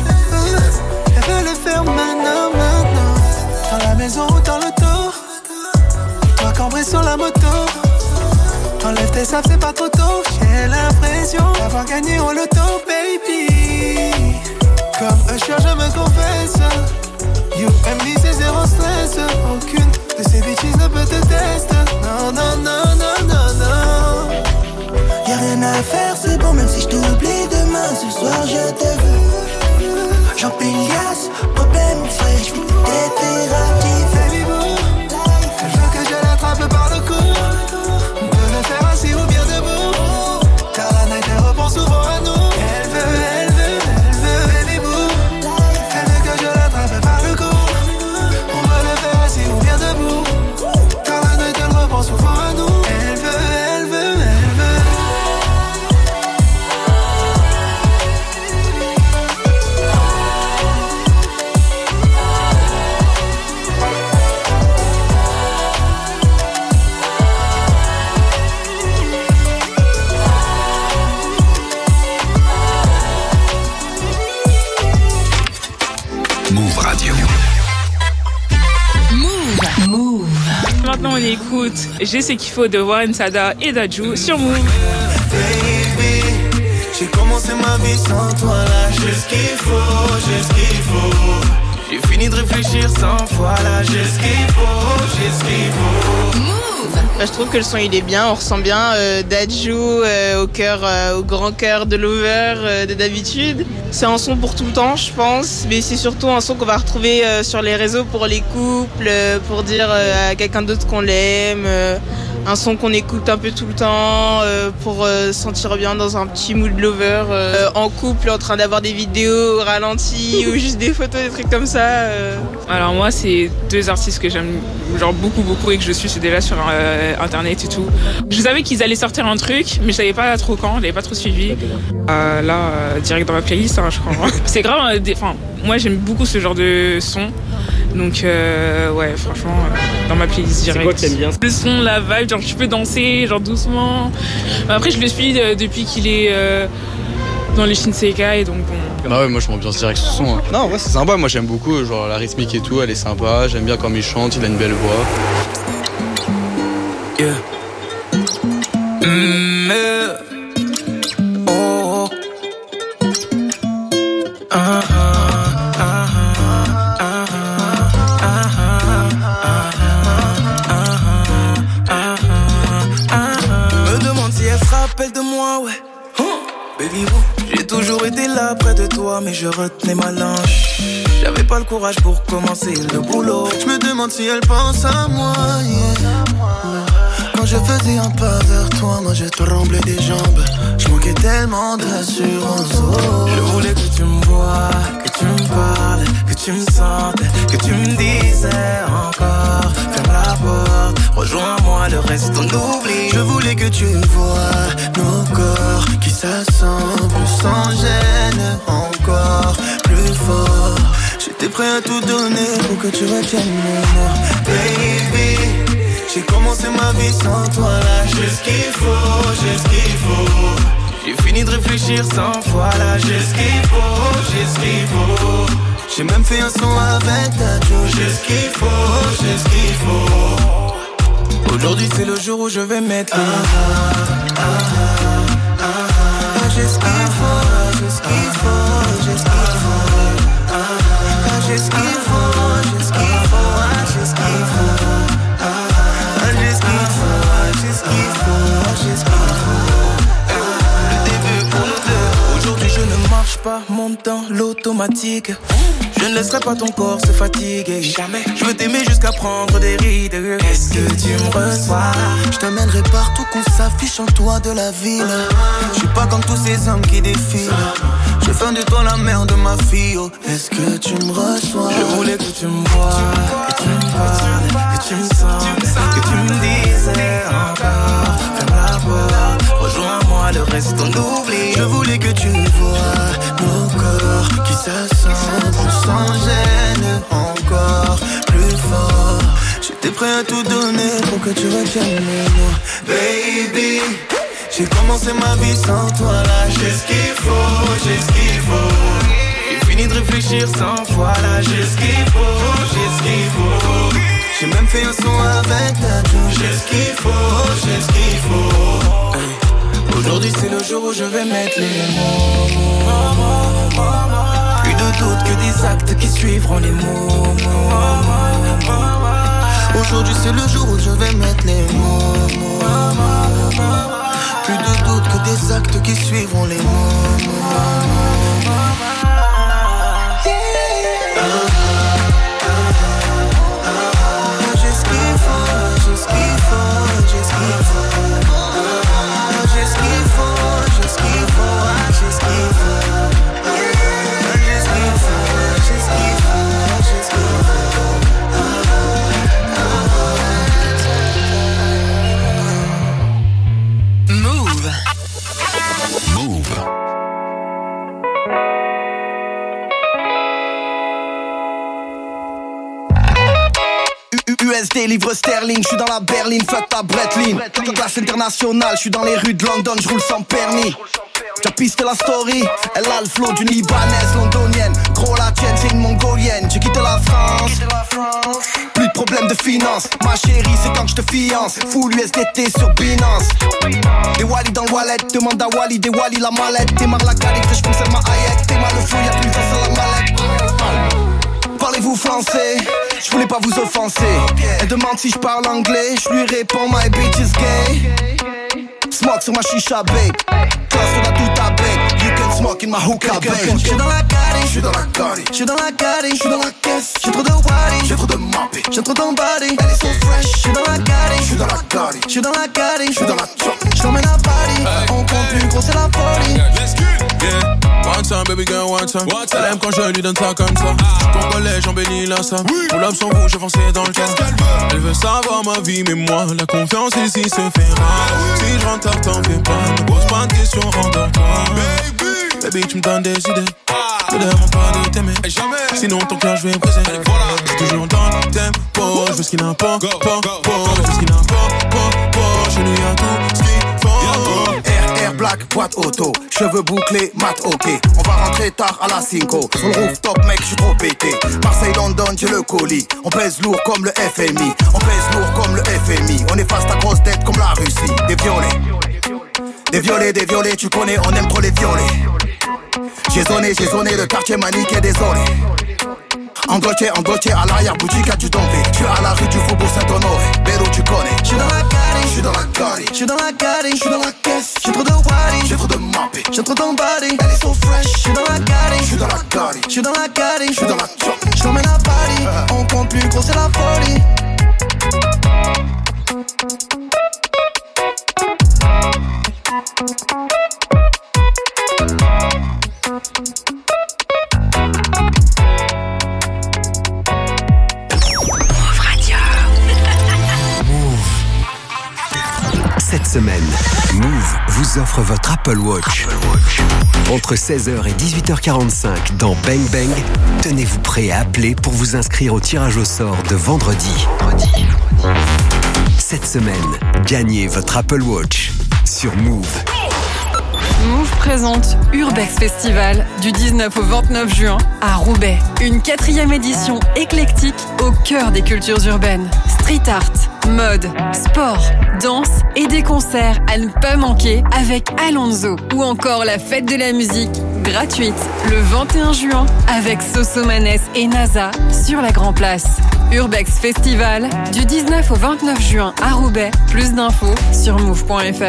Elle veut le faire maintenant, maintenant. Dans la maison ou dans le dos. Toi cambré sur la moto. T'enlèves tes sables, c'est pas trop tôt. J'ai l'impression d'avoir gagné au loto, baby. Comme Usher, je me confesse. You and me, c'est zéro stress. Aucune de ces bitches ne peut te tester. Non, non, non, non, non, non. Y'a rien à faire, c'est bon, même si je t'oublie demain. Ce soir, je te veux. Jean Pélias, problème frais, je vais te détruire à petit baby boo. Elle veut que je l'attrape par le cou. On peut le faire assis ou bien debout. Car la night, elle reprend souvent à nous. Elle veut, elle veut, elle veut baby boo. Elle veut que je l'attrape par le cou. On peut le faire assis ou bien debout. Car la night, elle reprend souvent à nous. Elle veut, elle veut, elle veut. Move Radio. Move. Move. Maintenant on écoute J'ai ce qu'il faut de Warren Sada et Dadju sur Move. Baby, j'ai commencé ma vie sans toi là. J'ai ce qu'il faut, j'ai ce qu'il faut. J'ai fini de réfléchir cent fois là. J'ai ce qu'il faut, j'ai ce qu'il faut. Move. Bah, je trouve que le son il est bien, on ressent bien euh, Dadju euh, au cœur, euh, au grand cœur de Lover euh, de d'habitude. C'est un son pour tout le temps, je pense, mais c'est surtout un son qu'on va retrouver euh, sur les réseaux pour les couples, euh, pour dire euh, à quelqu'un d'autre qu'on l'aime. Euh, un son qu'on écoute un peu tout le temps euh, pour euh, se sentir bien dans un petit mood Lover, euh, en couple, en train d'avoir des vidéos ralenties ou juste des photos, des trucs comme ça. Euh. Alors moi, c'est deux artistes que j'aime genre beaucoup beaucoup et que je suis, c'est déjà sur euh, internet et tout. Je savais qu'ils allaient sortir un truc, mais je savais pas trop quand, je l'avais pas trop suivi. Euh, là, euh, direct dans ma playlist, hein, je crois. C'est grave. Euh, des, moi, j'aime beaucoup ce genre de son. Donc euh, ouais, franchement, euh, dans ma playlist direct. C'est quoi que t'aimes bien? Le son, la vibe, genre tu peux danser, genre doucement. Après, je le suis euh, depuis qu'il est euh, dans les Shinsekai, donc bon. Ah ouais, moi je m'ambiance direct sur ce son. Hein. Non, ouais, c'est sympa, moi j'aime beaucoup, genre la rythmique et tout, elle est sympa. J'aime bien comme il chante, il a une belle voix. Yeah. Mm, yeah. Oh. Uh-huh. Rappelle de moi, ouais. Huh? Baby, j'ai toujours été là près de toi, mais je retenais ma langue. J'avais pas le courage pour commencer le boulot. Je me demande si elle pense à moi, yeah. Quand je faisais un pas vers toi, moi je tremblais des jambes. Je manquais tellement d'assurance. Oh. Je voulais que tu me vois, que tu me parles, que tu me sentes, que tu me disais encore. Ferme la porte, rejoins-moi, le reste on oublie. Je voulais que tu vois nos corps qui s'assemblent sans gêne, encore plus fort. J'étais prêt à tout donner pour que tu retiennes mon nom. Baby, j'ai commencé ma vie sans toi là. J'ai ce qu'il faut, j'ai ce qu'il faut. réfléchir cent fois. Là j'ai ce qu'il faut, j'ai ce qu'il faut. J'ai même fait un son avec Nacho. J'ai ce qu'il faut, j'ai ce qu'il faut. Aujourd'hui c'est le jour où je vais mettre les mots. Ah, ah, ah, ah, ah. J'ai ce qu'il faut, j'ai ce qu'il faut, j'ai ce qu'il faut. Ah, ah, j'ai ce qu'il faut, j'ai ce qu'il faut, ah, j'ai ce qu'il faut. Ah, ah, j'ai ce qu'il faut, j'ai ce qu'il faut, j'ai ce qu'il faut. Le début pour nous deux. Aujourd'hui je ne marche pas, monte dans l'automatique. Je ne laisserai pas ton corps se fatiguer. Jamais. Je veux t'aimer jusqu'à prendre des rides. Est-ce que tu me reçois? Je t'amènerai partout qu'on s'affiche en toit de la ville. Je suis pas comme tous ces hommes qui défilent. Je fais de toi la mère de ma fille. Oh, est-ce que tu me reçois? Je voulais que tu me vois, que tu me parles, que tu me sens, que tu me disais encore. Ferme la porte, rejoins-moi, le reste on oublie. Je voulais que tu vois nos corps qui s'assemblent sans gêne, encore plus fort. J'étais prêt à tout donner pour que tu retiennes mes mots. Baby, j'ai commencé ma vie sans toi. Là j'ai ce qu'il faut, j'ai ce qu'il faut. J'ai fini de réfléchir cent fois. Là j'ai ce qu'il faut, j'ai ce qu'il faut. J'ai même fait un son avec Nacho. J'ai ce qu'il faut, j'ai ce qu'il faut. Hey. Aujourd'hui c'est le jour où je vais mettre les mots. Plus de doute que des actes qui suivront les mots. Aujourd'hui c'est le jour où je vais mettre les mots. Plus de doute que des actes qui suivront les mots. J'ai ce qu'il faut, j'ai ce qu'il faut, j'ai ce qu'il faut. J'ai ce qu'il faut, j'ai ce qu'il faut, j'ai ce qu'il faut. J'ai ce qu'il faut, j'ai ce qu'il faut, j'ai ce qu'il faut. Move. Move. U S D, livre sterling, je suis dans la berline, fuck ta Bretlin. Classe internationale, je suis dans les rues de London, je roule sans permis. T'as pisté la story, elle a le flow d'une Libanaise londonienne. Gros la tienne, c'est une mongolienne. J'ai quitté la France, plus de problème de finance. Ma chérie, c'est quand je te fiance. Full U S D T sur Binance. Des Wally dans le wallet, demande à Wally, des Wally la mallette. Démarre la calife, je pense à ma Hayek. T'es mal le flou, y'a plus face à la mallette. Parlez-vous français? Je voulais pas vous offenser. Elle demande si je parle anglais. Je lui réponds my bitch is gay. Smoke sur ma chicha babe. Classe on a tout à babe. You can smoke in my hookah babe. J'suis dans la carré, j'suis dans la carré. J'suis dans la carré, j'suis dans la caisse. J'ai trop de wally, j'ai trop de mappé. J'ai trop ton body, elle est so fresh. J'suis dans la carré, j'suis dans la carré. J'suis dans la carré, j'suis dans la chop. J't'emmène à Paris, on compte plus gros c'est la folie. Yeah. One time, baby girl, one time. Elle aime quand je lui donne ça comme ça. J'suis congolais, j'embellis la ça. Pour l'homme sans vous, j'ai foncé dans le cas. Elle veut savoir ma vie, mais moi, la confiance ici se fait rare. Si je rentre tard, t'en fais pas. Ne pose pas de questions, rendors-toi. Baby, baby, tu me donnes des idées. Ne demande pas de t'aimer. Sinon, ton cœur, je vais briser. C'est toujours dans le tempo. Je veux ce qu'il n'importe, po, po. Je veux ce qu'il n'importe, po, po. Chez lui, y'a tout ce qu'il faut. R R Black, boîte auto, cheveux bouclés, mat ok. On va rentrer tard à la Cinco. Sur le rooftop mec, je suis trop pété. Marseille, London, j'ai le colis. On pèse lourd comme le F M I. On pèse lourd comme le F M I. On efface ta grosse tête comme la Russie. Des violets, des violets, des violets. Tu connais, on aime trop les violets. J'ai zoné, j'ai zoné, le quartier manique est désolé. Engloché, engloché, à l'arrière-boutique à du tombé. J'suis à la rue du Faubourg Saint-Honoré. Béro, tu connais. J'suis dans la carré, j'suis dans la carré. J'suis dans la carré, j'suis dans la caisse. J'ai trop de wally, j'ai trop de mappé. J'ai trop ton body, elle est so fresh. J'suis dans la carré, j'suis dans la carré. J'suis dans la carré, j'suis dans la chop. J't'emmène à Paris, on compte plus gros, c'est la folie. Cette semaine, Move vous offre votre Apple Watch. Entre seize heures et dix-huit heures quarante-cinq dans Bang Bang, tenez-vous prêt à appeler pour vous inscrire au tirage au sort de vendredi. Cette semaine, gagnez votre Apple Watch sur Move. Move présente Urbex Festival du dix-neuf au vingt-neuf juin à Roubaix. Une quatrième édition éclectique au cœur des cultures urbaines. Street art, mode, sport, danse et des concerts à ne pas manquer avec Alonso. Ou encore la fête de la musique gratuite le vingt et un juin avec Sosomanes et NASA sur la Grand Place. Urbex Festival du dix-neuf au vingt-neuf juin à Roubaix. Plus d'infos sur move point f r.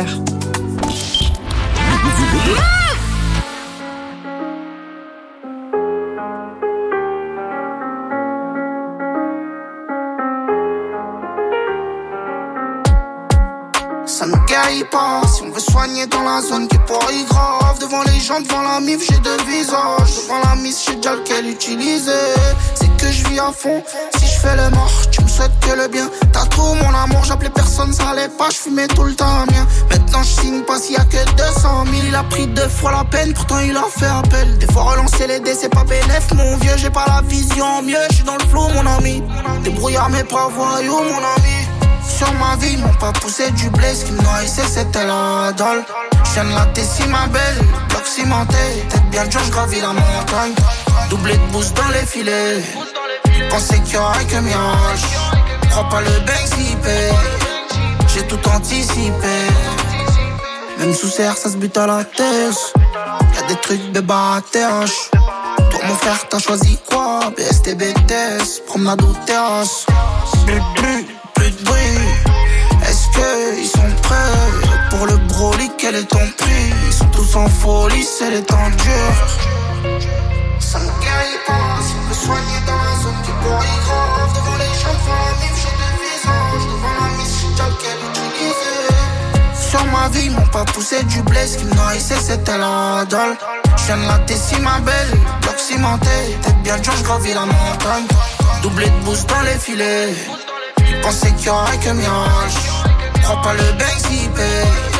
Ça nous guérit pas, si on veut soigner dans la zone qui est pas grave. Devant les gens, devant la mif, j'ai deux visages. Devant la miss, j'ai déjà lequel utiliser. C'est que je vis à fond, si je fais le mort, tu me souhaites que le bien. T'as tout mon amour, j'appelais personne, ça allait pas, je fumais tout le temps mien. Maintenant je signe pas s'il y a que deux cent mille. Il a pris deux fois la peine, pourtant il a fait appel. Des fois relancer les dés, c'est pas bénef, mon vieux. J'ai pas la vision, mieux, je suis dans le flou, mon ami. Débrouillard mais pas voyou, mon ami. Sur ma vie, ils m'ont pas poussé du blé. Ce qui me nourrissait, c'était la dalle. J'viens de la Tessie, ma belle, bloc cimenté. Tête bien dure, j'gravis la montagne. Doublé de boost dans les filets. Pensais qu'il y aurait que mirage. Crois pas le bec zippé. J'ai tout anticipé. Même sous serre, ça se bute à la tête. Y'a des trucs de bas à terre. Toi, mon frère, t'as choisi quoi? B S T B T S, promenade ou terrasse. Plus de bruit. Est-ce qu'ils sont prêts pour le broly? Quel est ton prix? Ils sont tous en folie, c'est les temps durs. Ça me guérit pas, si on veut soigner dans la zone qui pourrit grave. Devant les gens, devant la mif, j'ai deux visages. Devant la miss, j'ai déjà lequel utiliser. Sur ma vie, ils m'ont pas poussé du blé. Ce qui me nourrissait, c'était la dalle. J'viens de la Tessie, ma belle, bloc cimenté. Tête bien dure, j'gravis la montagne. Doublé de boost dans les filets. Pensais qu'il y aurait que mirage. Crois pas le bec zippé.